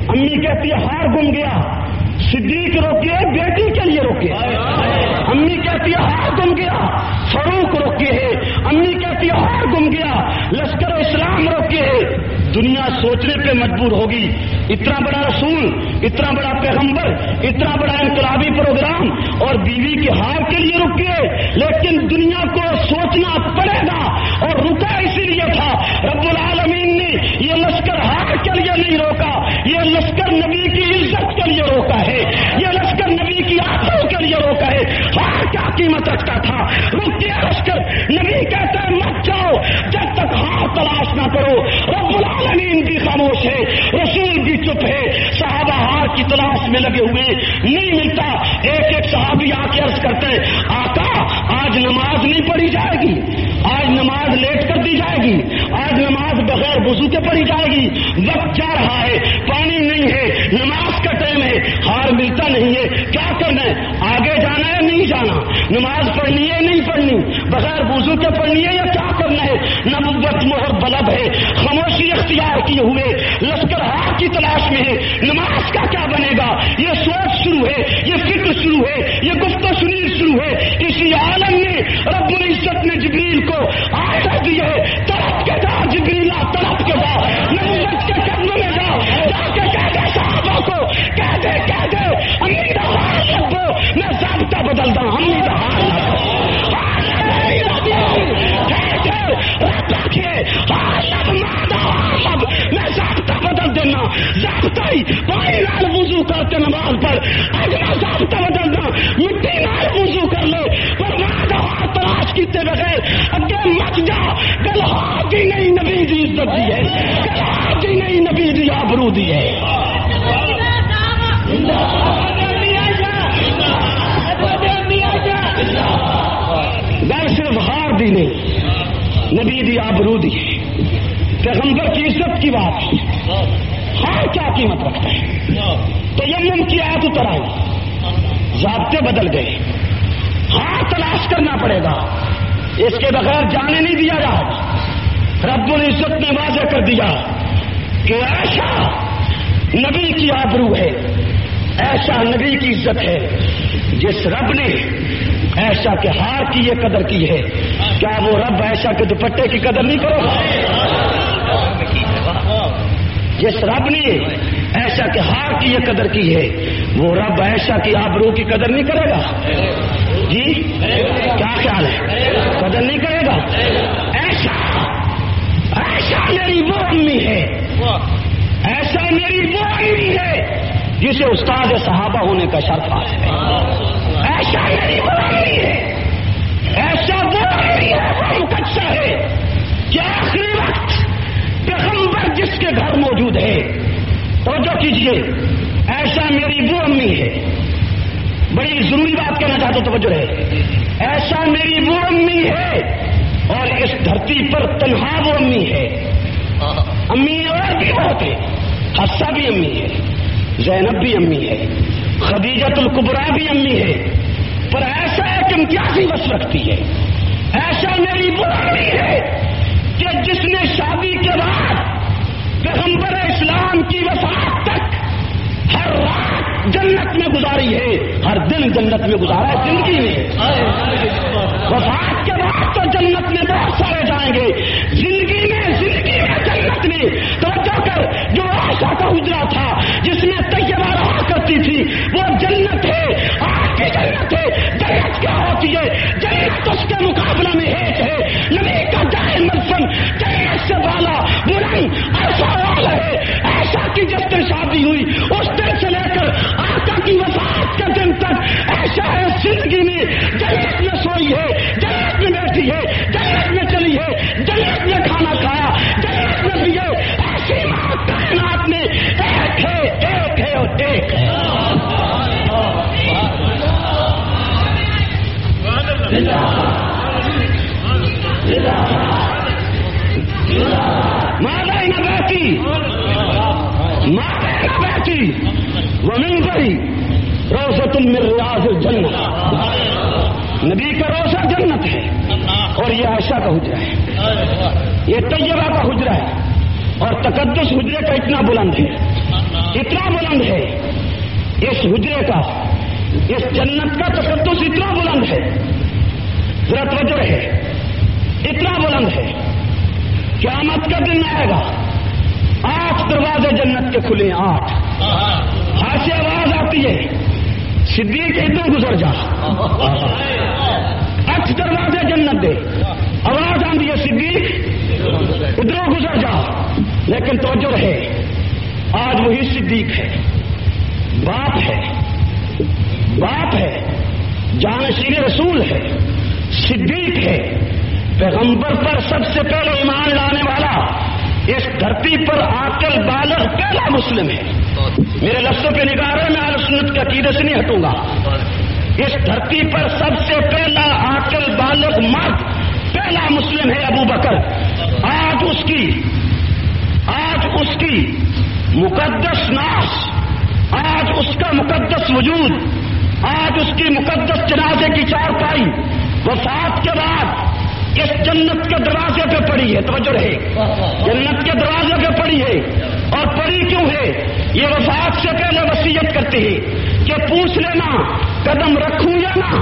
Speaker 3: امی کہتی ہے ہار گم گیا، صدیق روکے بیٹی کے لیے روکے، امی کہتی ہے ہار گم گیا، فاروق روکے ہے، امی کہتی ہے ہار گم گیا، لشکر اسلام روکے ہے۔ دنیا سوچنے پہ مجبور ہوگی، اتنا بڑا رسول، اتنا بڑا پیغمبر، اتنا بڑا انقلابی پروگرام اور بیوی کے ہار کے لیے رکے، لیکن دنیا کو سوچنا پڑے گا۔ اور رکا اسی لیے تھا، رب العالمین نے یہ لشکر ہار کے لیے نہیں روکا، یہ لشکر نبی کی عزت کے لیے روکا ہے، یہ لشکر نبی کی آنکھوں کے لیے روکا ہے۔ ہار کیا قیمت رکھتا تھا؟ رک گیا لشکر، نبی کہتے ہیں مت جاؤ جب تک ہار تلاش نہ کرو۔ رب العالمین بھی خاموش ہے، رسول بھی چپ ہے، صحابہ ہار کی تلاش میں لگے ہوئے، نہیں ملتا۔ ایک ایک صحابی آ کے عرض کرتے ہیں آقا آج نماز نہیں پڑھی جائے گی، آج نماز لیٹ کر دی جائے گی، آج نماز بغیر وضو کے پڑھی جائے گی، وقت جا رہا ہے، پانی نہیں ہے، نماز کا ٹائم ہے، ہار ملتا نہیں ہے، کیا کرنا ہے؟ آگے جانا ہے نہیں جانا، نماز پڑھنی ہے نہیں پڑھنی، بغیر وضو کے پڑھنی ہے یا کیا کرنا ہے؟ نبوت مہر بلب ہے، خاموشی اختیار کیے ہوئے لشکر ہار کی تلاش میں ہے، نماز کا کیا بنے گا؟ یہ سوچ شروع ہے، یہ فکر شروع ہے، یہ گفتگو شنید شروع ہے۔ اسی عالم نے رب العزت نے جبریل کو آڈر دیا ہے، تڑپ کے جا جبریلا، تڑپ کے جا، نبوت کے قدموں میں جا کے کہہ دے صحابہ کو، کہہ دے امی دا ہار لگو، میں ضابطہ بدل دوں، امی دا ہار لگو، میں ضابطہ بدل دینا، ضابطہ ہی پانی نال وضو کرتے نماز پر، اج میں ضابطہ بدل دوں، مٹی نال وضو کر لے، پر ہار تلاش کیتے بغیر اگے مت جا۔ گل ہار دی نہیں نبی دی عزت دی ہے، گل ہار دی نہیں نبی دی آبرو دی ہے۔ گل صرف ہار دی نہیں، نبی دی آبرو دی ہے، پیغمبر کی عزت کی بات ہے۔ ہار کیا قیمت رکھتا ہے؟ تیمم کی آیت اتر آئی، ضابطے بدل گئے، ہار تلاش کرنا پڑے گا، اس کے بغیر جانے نہیں دیا جائے۔ رب العزت نے واضح کر دیا کہ ایسا نبی کی آبرو ہے، ایسا نبی کی عزت ہے، جس رب نے ایسا کے ہار کی یہ قدر کی ہے، کیا وہ رب ایسا کے دوپٹے کی قدر نہیں کرے گا؟ جس رب نے ایسا کے ہار کی یہ قدر کی ہے، وہ رب ایسا کی آبرو کی قدر نہیں کرے گا؟ جی کیا خیال ہے؟ قدر نہیں کرے گا؟ ایسا میری وہ امی ہے، ایسا میری وہ امی ہے جسے استاد صحابہ ہونے کا شرف حاصل ہے، ایسا میری وہ امی ہے، ایسا وہ امی ہے، وہ مقدسہ ہے کہ آخری وقت پیغمبر جس کے گھر موجود ہے، توجہ کیجیے، ایسا میری وہ امی ہے، بڑی ضروری بات کہنا چاہتا ہوں، توجہ رہے، ایسا میری وہ امی ہے، اور اس دھرتی پر تنہا وہ امی ہے۔ امی اور بھی بہت ہے، حفصہ بھی امی ہے، زینب بھی امی ہے، خدیجۃ الکبریٰ بھی امی ہے، پر ایسا ایک امتیازی وصف رکھتی ہے، ایسا میری وہ امی ہے کہ جس نے شادی کے بعد پیغمبر اسلام کی وفات تک ہر رات جنت میں گزاری ہے، ہر دن جنت میں گزارا ہے زندگی میں، وفات کے بعد تو جنت میں بہت سارے جائیں گے، زندگی میں جنت میں توجہ کر، جو عائشہ کا حجرہ تھا جس میں طیبہ رہا کرتی تھی، وہ جنت ہے، آج کی جنت ہے۔ جنت کیا ہوتی ہے؟ جنت اس کے مقابلہ میں ایک ہے، نبی کا جائے مدفن جنت سے بالا بلند عرصہ والا ہے، ایسا کی جس دن شادی ہوئی اس دن سے لے کر آقا کی وفات کے دن تک ایسا ہے، زندگی میں جنت میں سوئی ہے، جنت میں بیٹھی ہے، جنت میں چلی ہے، جنت میں کھانا کھایا، جنت میں پیے، ایسی ماں کائنات میں ایک ہے، ایک ہے اور ایک ہے۔ ماذا نباتی ومنبری روضۃ من ریاض الجنہ، نبی کا روضہ جنت ہے، اور یہ عائشہ کا حجرہ ہے، یہ طیبہ کا حجرہ ہے، اور تقدس حجرے کا اتنا بلند ہے اتنا بلند ہے، اس حجرے کا، اس جنت کا تقدس اتنا بلند ہے، ذرا توجہ ہے، اتنا بلند ہے، قیامت کا دن آئے گا، 8 دروازے جنت کے کھلے ہیں، 8، ہاتھ سے آواز آتی ہے صدیق ادھر گزر جا، 8 دروازے جنت دے، آواز آتی ہے صدیق ادھر گزر جا، لیکن توجہ رہے، آج وہی صدیق ہے، باپ ہے، باپ ہے، جانشین رسول ہے، صدیق ہے، پیغمبر پر سب سے پہلے ایمان لانے والا، اس دھرتی پر عاقل بالغ پہلا مسلم ہے۔ میرے لفظوں پہ نگاہ رہے، میں اہل سنت کے عقیدے سے نہیں ہٹوں گا۔ اس دھرتی پر سب سے پہلا عاقل بالغ مرد پہلا مسلم ہے ابو بکر۔ آج اس کی مقدس ناس، آج اس کا مقدس وجود، آج اس کی مقدس جنازے کی چارپائی وفات کے بعد اس جنت کے دروازے پہ پڑی ہے، توجہ رہے، جنت کے دروازے پہ پڑی ہے، اور پڑی کیوں ہے؟ یہ وفات سے پہلے وصیت کرتے ہیں کہ پوچھ لینا قدم رکھوں یا نہ۔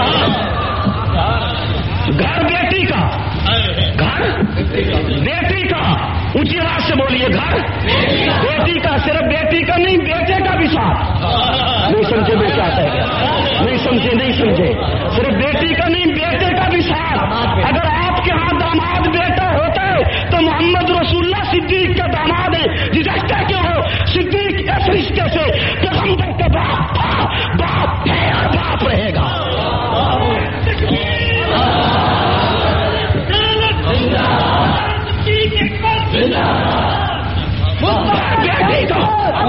Speaker 3: گھر بیٹی کا، گھر بیٹی کا، اونچی آواز سے بولیے، گھر بیٹی کا، صرف بیٹی کا نہیں، بیٹے کا بھی ساتھ۔ نہیں سمجھے میں کیا کہہ گیا؟ نہیں سمجھے، صرف بیٹی کا نہیں، بیٹے کا بھی ساتھ۔ اگر آپ کے ہاں داماد بیٹا ہوتا ہے تو محمد رسول اللہ صدیق کا داماد ہے، جس رشتے کے ہو صدیق اس رشتے سے پیغمبر کا باپ ہے اور باپ رہے گا۔ بیٹی کا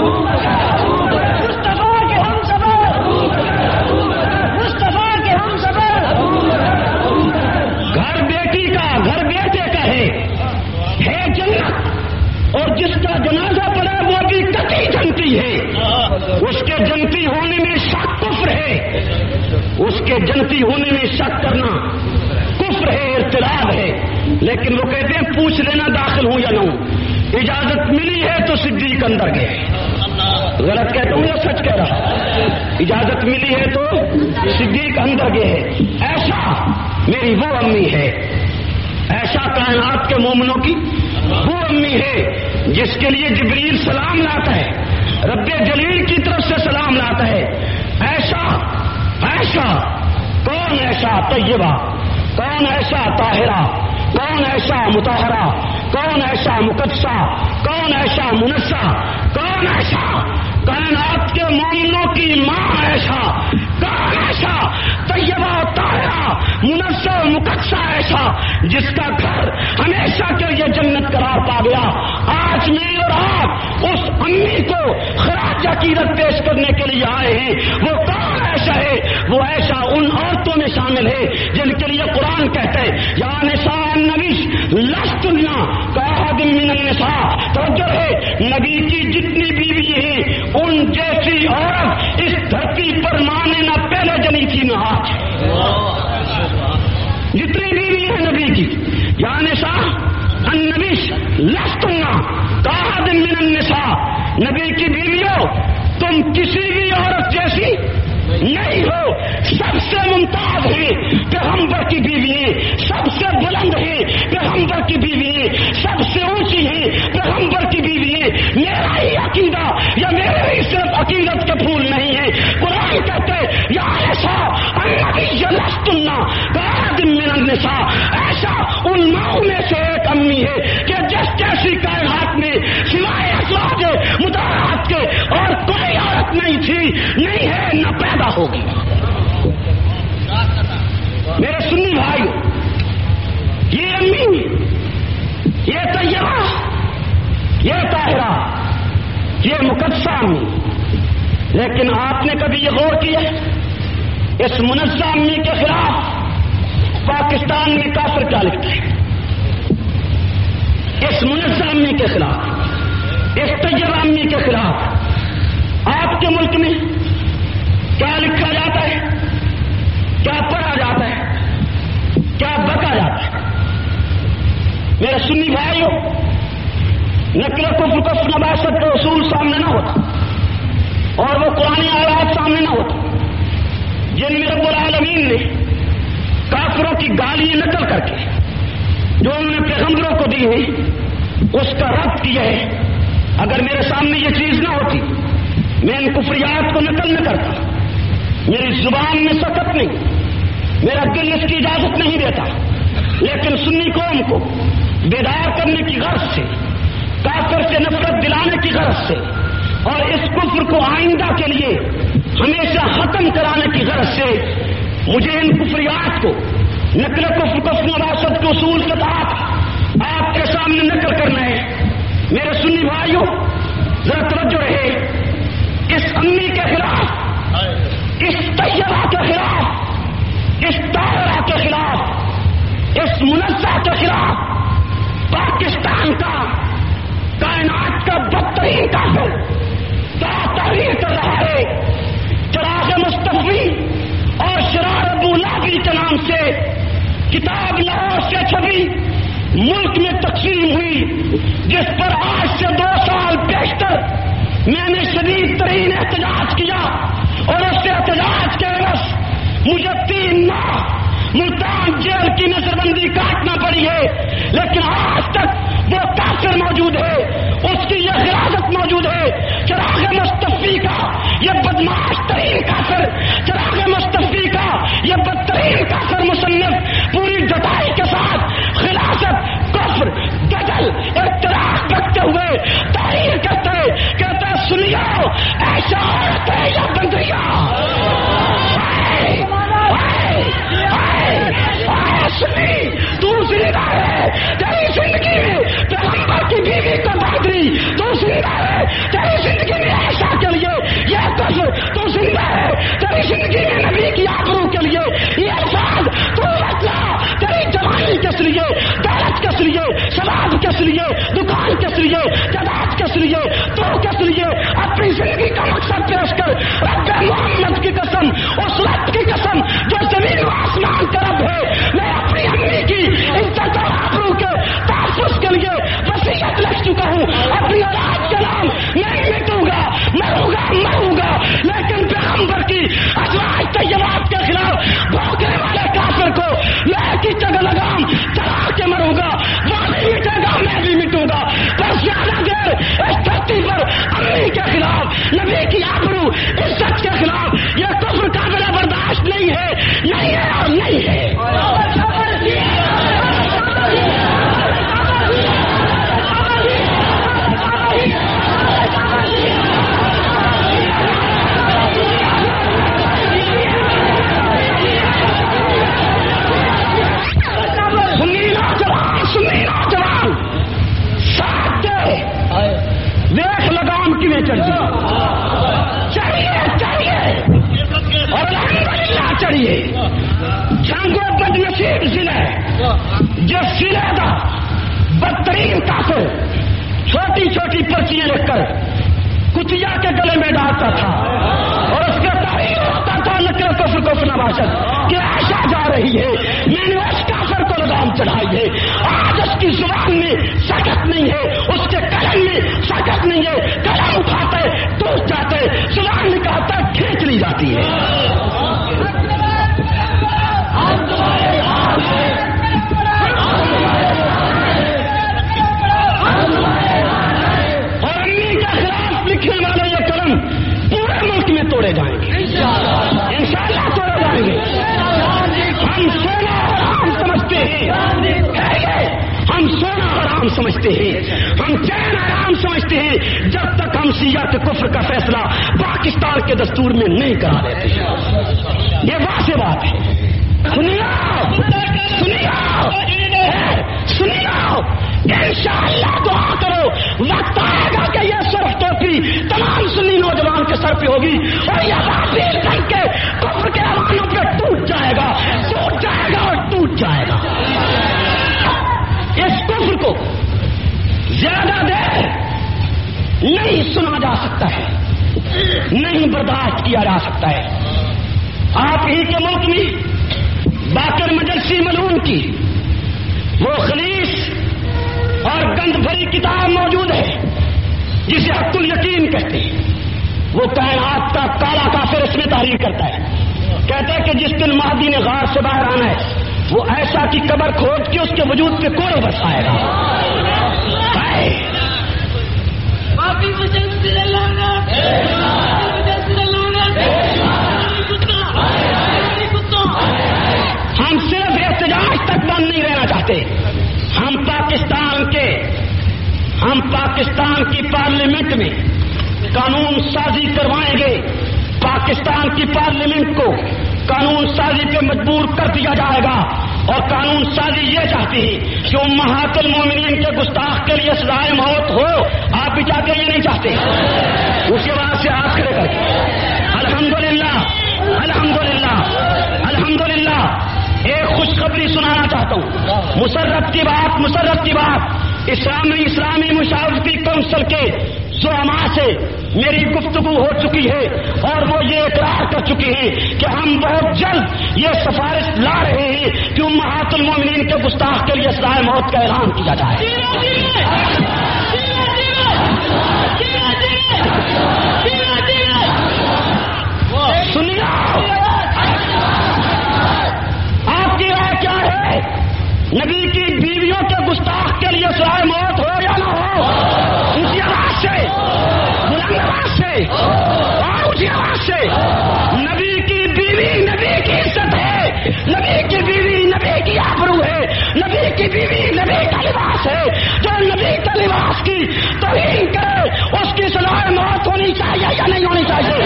Speaker 3: گھر بیٹی کا، گھر بیٹے کا ہے جنت، اور جس کا جنازہ پڑا وہ بھی کتی جنتی ہے، اس کے جنتی ہونے میں شک کفر ہے، اس کے جنتی ہونے میں شک کرنا کفر ہے، ارتداد ہے، لیکن وہ کہتے ہیں پوچھ لینا داخل ہوں یا نہ ہوں۔ اجازت ملی ہے تو صدیق اندر گئے، غلط کہتا ہوں یا سچ کہہ رہا؟ اجازت ملی ہے تو صدیق اندر گئے۔ ایسا میری وہ امی ہے، ایسا کائنات کے مومنوں کی وہ امی ہے جس کے لیے جبریل سلام لاتا ہے، رب جلیل کی طرف سے سلام لاتا ہے۔ ایسا کون ایسا طیبہ، کون ایسا طاہرہ، کون ایسا مطہرہ، کون ایسا مقدسہ، کون ایسا منزہ، کون ایسا کائنات کے مومنوں کی ماں، ایسا کون ایسا طیبہ طاہرہ منزہ مقدسہ، ایسا جس کا گھر ہمیشہ کے لیے جنت قرار پا گیا۔ آج میں اور آپ اس امی کو خراج عقیدت پیش کرنے کے لیے آئے ہیں۔ وہ کون ایسا ہے؟ وہ ایسا ان عورتوں میں شامل ہے جن کے لیے قرآن کہتے ہیں یا نساء النبی لستن کاحد من النساء۔ توجہ ہے، نبی کی جتنی بیوی ہیں ان جیسی عورت اس دھرتی پر ماں نے نہ پہلے جنی تھی نہ آج۔ جتنی بیوی ہیں نبی کی، یا نساء النبی لستن کاحد من النساء، نبی کی بیویوں تم کسی بھی عورت جیسی نہیں ہو، سب سے ممتاز ہیں پیغمبر کی بیوی، سب سے بلند ہیں پیغمبر کی بیوی، سب سے اونچی ہیں پیغمبر کی بیوی۔ میرا ہی عقیدہ یا میرے ہی صرف عقیدت کے پھول نہیں ہے، قرآن کہتے یا ایسا النبی لستن کاحد من النساء، ایسا ان ماؤں میں سے ایک امی ہے کہ جیسی کائنات میں سوائے ازواج مطہرات کے اور کوئی عورت نہیں تھی، نہیں ہے، نہ پیدا ہوگی۔ میرے سنی بھائی، یہ امی، یہ طیبہ، یہ طاہرہ، یہ مقدسہ امی، لیکن آپ نے کبھی یہ غور کیا اس منزہ امی کے خلاف پاکستان میں کافر کیا لکھتے ہیں؟ اس منزہ امی کے خلاف، اس طیبہ امی کے خلاف آپ کے ملک میں کیا لکھا جاتا ہے، کیا پڑھا جاتا ہے، کیا بکا جاتا ہے؟ میرے سنی بھائیوں، نقل کفر نباست کا اصول سامنے نہ ہوتا، اور وہ قرآن آیات سامنے نہ ہوتی جن میں رب العالمین نے کافروں کی گالیاں نقل کر کے جو انہوں نے پیغمبروں کو دی ہے اس کا رد کیا ہے. اگر میرے سامنے یہ چیز نہ ہوتی میں ان کفریات کو نقل نہ کرتا. میری زبان میں سخت نہیں, میرا دل اس کی اجازت نہیں دیتا, لیکن سنی قوم کو بیدار کرنے کی غرض سے, کافر سے نفرت دلانے کی غرض سے اور اس کفر کو آئندہ کے لیے ہمیشہ ختم کرانے کی غرض سے مجھے ان کفریات کو نقل کفر نواست کے اصول کے تحت آپ کے سامنے نقل کرنا ہے. میرے سنی بھائیوں ذرا توجہ رہے. اس امی کے خلاف, اس طیبہ کے خلاف, اس طاہرہ کے خلاف, اس منزہ کے خلاف پاکستان کا کائنات کا بدترین کافر کیا تحریر کر رہا ہے. چراغ مصطفی اور شرار ابو لابی کے نام سے کتاب لاہور سے چھپی ملک میں تقسیم ہوئی, جس پر آج سے 2 سال بیشتر میں نے شدید ترین احتجاج کیا اور اس سے احتجاج کے عوض مجھے 3 ماہ ملتان جیل کی نظر بندی کاٹنا پڑی ہے. لیکن آج تک وہ کافر موجود ہے, اس کی یہ خلافت موجود ہے. چراغ مصطفی کا یہ بدماش ترین کافر, چراغ مصطفی کا یہ بدترین کافر مصنف پوری جٹائی کے ساتھ خلافت, کفر, گجل, اختلاف رکھتے ہوئے تحریر کرتے کہتے سنیو ایسا عورت ہے یا بندریا. سنی تو زندہ ہے, تیری زندگی میں پیغمبر کی بیوی کو بہادری تو زندہ ہے, تیری زندگی میں ایسا کے لیے یہ کفر تو زندہ ہے, تیری زندگی میں نبی کی آبرو کے لیے یہ الفاظ تو بتلا, تیری جوانی کس لیے, دولت کس لیے, شباب کس لیے, دکان کس لیے, جداد کس لیے, تو کس لیے اپنی زندگی کا مقصد پیش کر. رب محمد کی قسم, اس رب کی قسم جو زمین و آسمان کا رب ہے, میں اپنی امی کی عزت اور آبرو کے تحفظ کے لیے وصیت لکھ چکا ہوں. اپنی اولاد کے نام نہیں مٹوں گا, مروں گا, لیکن پیغمبر کی ازواج طیبات کے خلاف بھوکنے والے کافر کو میں کی جگہ لگام چلا کے مروں گا. وہ نہیں مٹے گا, میں بھی مٹوں گا. پر زیادہ دیر اس دھرتی پر امی کے خلاف, نبی کی آبرو, عزت کے خلاف یہ کفر قابل برداشت نہیں ہے, نہیں ہے اور نہیں ہے. سنی نوجوان ساتھ دے, دیکھ لگام کی میں چڑھ دی, چاہیے اور الحمدللہ چڑھیے. جنگو بد نصیب ضلع جو ضلع کا بدترین کافر چھوٹی چھوٹی پرچیاں لکھ کر کتیا کے گلے میں ڈالتا تھا اور اس کا تحریر ہوتا تھا نقل کفر کو نواشت کہ آشا جا رہی ہے. میں نے اس کافر کو لگام چڑھائی ہے. آج اس کی زبان میں سخت نہیں ہے, اس کے قلم میں سخت نہیں ہے. قلم اٹھاتے ٹوٹ جاتے, زبان نکالتا کھینچ لی جاتی ہے. اور امی کے خلاف لکھنے والے یہ قلم پورے ملک میں توڑے جائیں گے, انشاءاللہ توڑے جائیں گے. ہم سونا حرام سمجھتے ہیں, ہم سونا حرام سمجھتے ہیں, ہم چین حرام سمجھتے ہیں, جب تک ہم شیعہ کے کفر کا فیصلہ پاکستان کے دستور میں نہیں کرا دیتے. یہ واضح بات ہے. سنیو, انشاءاللہ دعا کرو, وقت آئے گا کہ یہ سرخ ٹوپی تمام سنی نوجوان کے سر پہ ہوگی اور یہ باطل کر کے کفر کے حوالوں پہ ٹوٹ جائے گا اور ٹوٹ جائے گا. اس کفر کو زیادہ دیر نہیں سنا جا سکتا ہے, نہیں برداشت کیا جا سکتا ہے. آپ ہی کے ملک میں باقر مجلسی ملعون کی وہ خلیص اور گند بھری کتاب موجود ہے جسے حق الیقین کہتے ہیں. وہ کائنات کا کالا کافر اس میں تحریر کرتا ہے. کہتا ہے کہ جس دن مہدی نے غار سے باہر آنا ہے وہ ایسا کی قبر کھود کے اس کے وجود پہ کوڑے برسائے گا. ہم صرف احتجاج تک بند نہیں رہنا چاہتے. ہم پاکستان کی پارلیمنٹ میں قانون سازی کروائیں گے. پاکستان کی پارلیمنٹ کو قانون سازی پہ مجبور کر دیا جائے گا. اور قانون سازی یہ چاہتی ہے کہ امہات المومنین کے گستاخ کے لیے سزائے موت ہو. آپ بھی چاہتے ہیں یہ نہیں چاہتے؟ اس کے بعد سے ہاتھ کھڑے کر الحمدللہ الحمدللہ الحمدللہ. ایک خوشخبری سنانا چاہتا ہوں. مسرت کی بات اسلامی مشاورتی کونسل کے زعماء سے میری گفتگو ہو چکی ہے اور وہ یہ اقرار کر چکی ہیں کہ ہم بہت جلد یہ سفارش لا رہے ہیں کہ امہات المومنین کے گستاخ کے لیے سزائے موت کا اعلان کیا جائے. سنیے آپ کی رائے کیا ہے؟ نبی کی بیویوں کے گستاخ کے لیے سزائے موت ہو یا نہ ہو؟ اونچی آواز سے، بلند آواز سے اور اونچی آواز سے. نبی کی بیوی نبی کی عزت ہے، نبی کی بیوی نبی کی آبرو ہے، نبی کی بیوی نبی کا لباس ہے. جو نبی کے لباس کی توہین کرے اس کی سزائے موت ہونی چاہیے یا نہیں ہونی چاہیے؟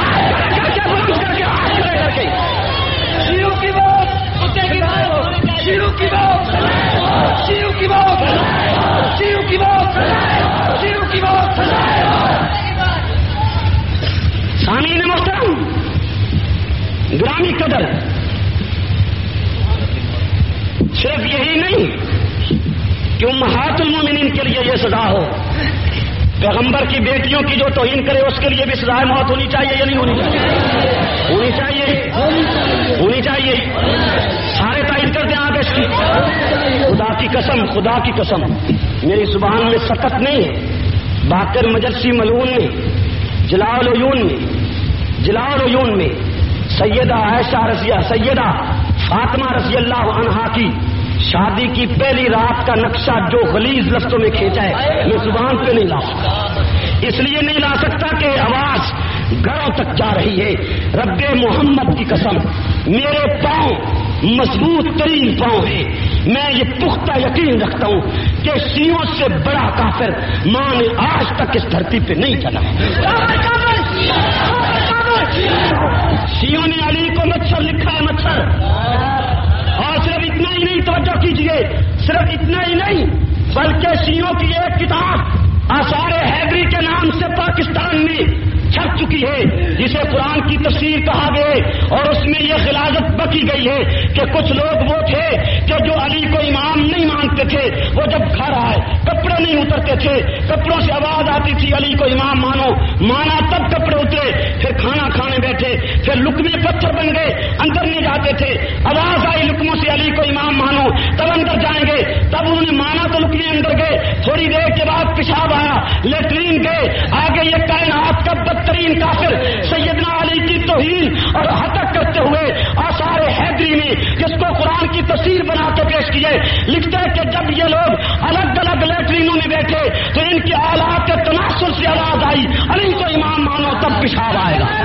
Speaker 3: سامعین محترم، گرامی قدر، صرف یہی نہیں کہ امہات المومنین کے لیے یہ سزا ہو، پیغمبر کی بیٹیوں کی جو توہین کرے اس کے لیے بھی سزائے موت ہونی چاہیے یا نہیں ہونی چاہیے؟ ہونی چاہیے، ہونی چاہیے. سارے تائید کرتے ہیں آگے اس کی. خدا کی قسم میری زبان میں سکت نہیں ہے. باقر مجلسی ملعون نے جلاء العیون میں سیدہ عائشہ سیدہ فاطمہ رضی اللہ عنہا کی شادی کی پہلی رات کا نقشہ جو غلیظ لفظوں میں کھینچا ہے میں زبان پہ نہیں لا سکتا. اس لیے نہیں لا سکتا کہ آواز گھروں تک جا رہی ہے. رب محمد کی قسم میرے پاؤں مضبوط ترین پاؤں ہیں. میں یہ پختہ یقین رکھتا ہوں کہ شیعوں سے بڑا کافر ماں نے آج تک اس دھرتی پہ نہیں چلا. شیعوں نے علی کو مچھر لکھا ہے، مچھر. اور صرف اتنا ہی نہیں، توجہ کیجئے، صرف اتنا ہی نہیں بلکہ شیعوں کی ایک کتاب آثار حیدری کے نام سے پاکستان میں چھپ چکی ہے جسے قرآن کی تفسیر کہا گیا. اور اس میں یہ غلاظت بکی گئی ہے کہ کچھ لوگ وہ تھے کہ جو علی کو امام نہیں مانتے تھے، وہ جب گھر آئے کپڑے نہیں اترتے تھے، کپڑوں سے آواز آتی تھی علی کو امام مانو، مانا تب کپڑے اترے، پھر کھانا کھانے بیٹھے، پھر لقمے پتھر بن گئے، اندر نہیں جاتے تھے. آواز آئی لقموں سے علی کو امام مانو، تب اندر جائیں گے، تب انہوں نے مانا تو لقمے اندر گئے، تھوڑی دیر کے بعد پیشاب آیا، لیٹرین گئے. آگے یہ کائنات کا بدترین کافر سیدنا علی کی توہین اور ہتک کرتے ہوئے آثار حیدری میں جس کو قرآن کی تفسیر بنا کے پیش کیے لکھتے ہیں کہ جب یہ لوگ الگ الگ لیٹرینوں میں بیٹھے تو ان کے آلات کے تناسل سے آواز آئی علی کو امام مانو تب پیشاب آئے گا.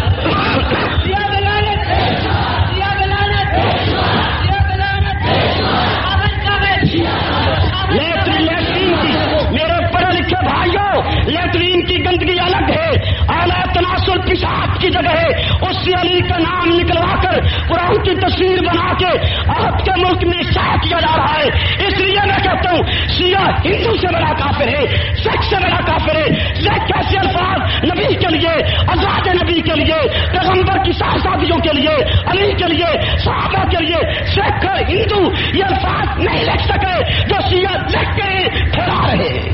Speaker 3: میرے پڑھے لکھے بھائیوں، لیٹرین کی گندگی الگ ہے، اعلیٰ تناسل پیشاب کی جگہ ہے. اس سے علی کا نام نکلوا کر قرآن کی تصویر بنا کے آپ کے ملک میں شائع کیا جا رہا ہے. اس لیے میں کہتا ہوں شیعہ ہندو سے بڑا کافر ہے، سکھ سے بڑا کافر ہے. سکھ کیسے الفاظ نبی کے لیے، ازواج نبی کے لیے، پیغمبر کی شاہزادیوں کے لیے، علی کے لیے، صحابہ کے لیے، سکھ ہندو یہ الفاظ نہیں لکھ سکے جو شیعہ لکھ کے پھیلا رہے ہیں.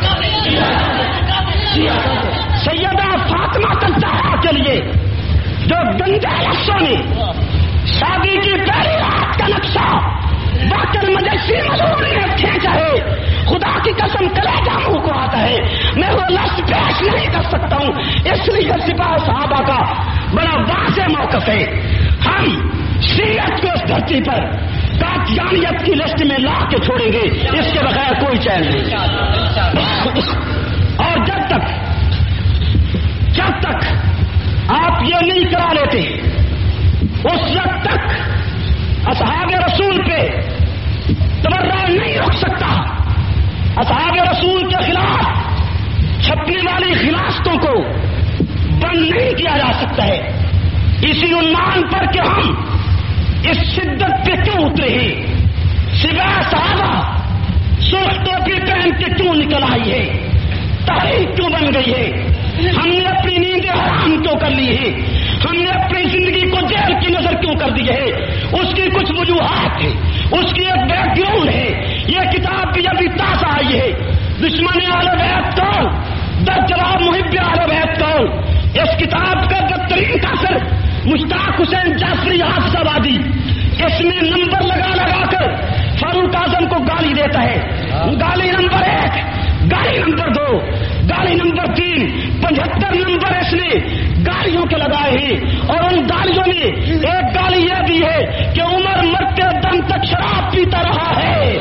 Speaker 3: سیدہ فاطمہ الزہرا کے لیے جو گندے لفظوں نے شادی کی پہلی رات کا نقشہ باقر مجلسی مظہور نے کھینچا ہے، خدا کی قسم کلیجہ منہ کو آتا ہے، میں وہ لفظ پیش نہیں کر سکتا ہوں، اس لیے سپاہ صحابہ کا بڑا واضح موقف ہے۔ ہم شریعت کو اس دھرتی پر قادیانیت کی لسٹ میں لا کے چھوڑیں گے، اس کے بغیر کوئی چین نہیں۔ اور جب تک آپ یہ نہیں کرا لیتے اس وقت تک اصحاب رسول پہ تبرہ نہیں رک سکتا۔ اصحاب رسول کے خلاف چھپنے والی خلافتوں کو بند نہیں کیا جا سکتا ہے۔ اسی عنوان پر کہ ہم اس شدت پہ کیوں اترے ہیں، سپاہ صحابہ سرخ ٹوپی پہن کے کیوں نکل آئی ہے، تحریک کیوں بن گئی ہے، ہم نے اپنی نیندیں حرام کیوں کر لی ہے، ہم نے اپنی زندگی کو جیل کی نظر کیوں کر دی ہے، اس کی کچھ وجوہات ہے، اس کی ایک بیک گراؤنڈ ہے۔ یہ کتاب بھی ابھی تازہ آئی ہے، دشمن اہل بیت کون، در جواب محب اہل بیت کون۔ اس کتاب کا بدترین کافر مشتاق حسین جعفری حافظ آبادی، اس میں نمبر لگا کر فاروق اعظم کو گالی دیتا ہے، گالی نمبر 1، گالی نمبر 2، گالی نمبر 3، 75 نمبر اس نے گالیوں کے لگائے ہیں۔ اور ان گالیوں میں ایک گالی یہ بھی ہے کہ عمر مرتے دم تک شراب پیتا رہا ہے۔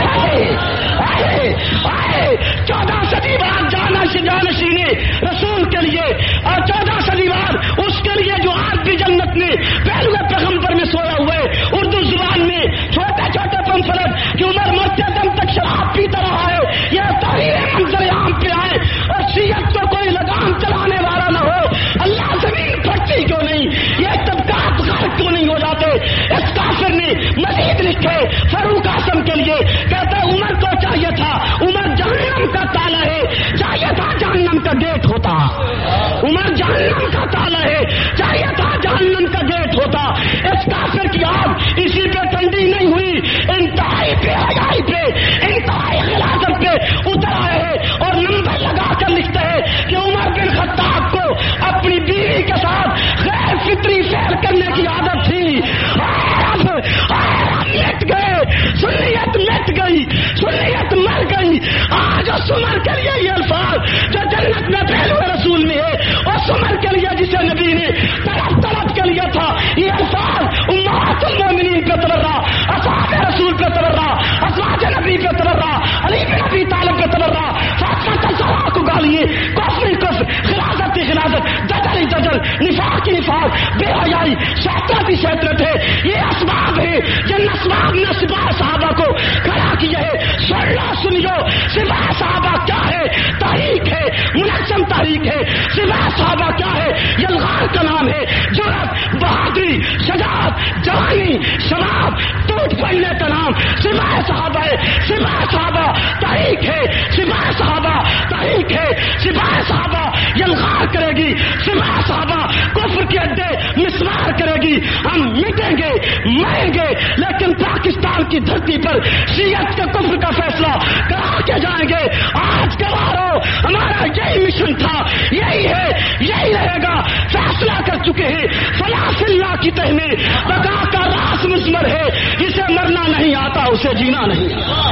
Speaker 3: 14 صدی بعد جانشین رسول کے لیے، اور 14 صدی بعد اس کے لیے جو آج بھی جنت میں پہلے پیغمبر میں سویا ہوئے، اردو زبان میں چھوٹے چھوٹے پمفلٹ کہ عمر مرتے دم تک شراب پیتا رہا ہے، یہ تحریر منظر عام پہ آئے اور شریعت کو کوئی لگام چلانے والا نہ ہو، اللہ زمین پھٹتی کیوں نہیں، یہ طبقات غرق کیوں نہیں ہو جاتے۔ اس کافر نے مزید لکھے فاروق اعظم کے لیے، کہتے عمر کو چاہیے تھا، عمر جہنم کا تالا ہے، چاہیے تھا جہنم کا گیٹ ہوتا، عمر جہنم کا تالا ہے، چاہیے تھا جہنم کا گیٹ ہوتا۔ اس کافر کی آگ اسی پہ ٹھنڈی نہیں ہوئی، انتہائی پہ حیائی پہ انتہائی خلافت پہ اتر آئے ہیں اور نمبر لگا کر لکھتے ہیں کہ عمر بن خطاب کو اپنی بیوی کے ساتھ غیر فطری فعل کرنے کی عادت تھی۔ مٹ گئے، سنیت مٹ گئی، سنیت مر گئی۔ آج اس عمر کے لیے یہ الفاظ جو جنت میں پہلے رسول میں ہے، اس عمر کے لیے جسے نبی نے طرف کے لیے تھا، یہ الفاظ امہات المومنین پہ تبرہ، اصحاب رسول پہ تبرہ، ازواج نبی پہ تبرہ، علی بن ابی طالب پہ تبرہ، فاطمہ الزہرا کو گالیے، کفر خلافت دجل دجل، نفاق نفاق، بے حیائی، شہادت شہادت ہے۔ یہ اسباب ہے جن اسباب نے سپاہ صحابہ کو کھڑا کیا ہے۔ سنیو سپاہ صحابہ کیا ہے، تاریخ ہے، منظم تاریخ ہے۔ سپاہ صحابہ کیا ہے، یلغار کا نام ہے، جرأت، بہادری، شجاعت، جوانی، شباب، ٹوٹ پڑنے کا نام سپاہ صحابہ ہے۔ سپاہ صحابہ تاریخ ہے، سپاہ صحابہ تاریخ ہے، سپاہ صحابہ یلغار کرے گی، سپاہ صحابہ کفر کے اڈے مسمار کرے گی۔ ہم مٹیں گے، مریں گے، لیکن پاکستان کی دھرتی پر شیعت کے کفر کا فیصلہ کرا کے جائیں گے۔ آج کے باروں ہمارا یہی مشن تھا، یہی ہے، یہی رہے گا۔ فیصلہ کر چکے ہیں، فلاح اللہ کی تہ میں بقا کا راس مضمر ہے، جسے مرنا نہیں آتا اسے جینا نہیں آتا۔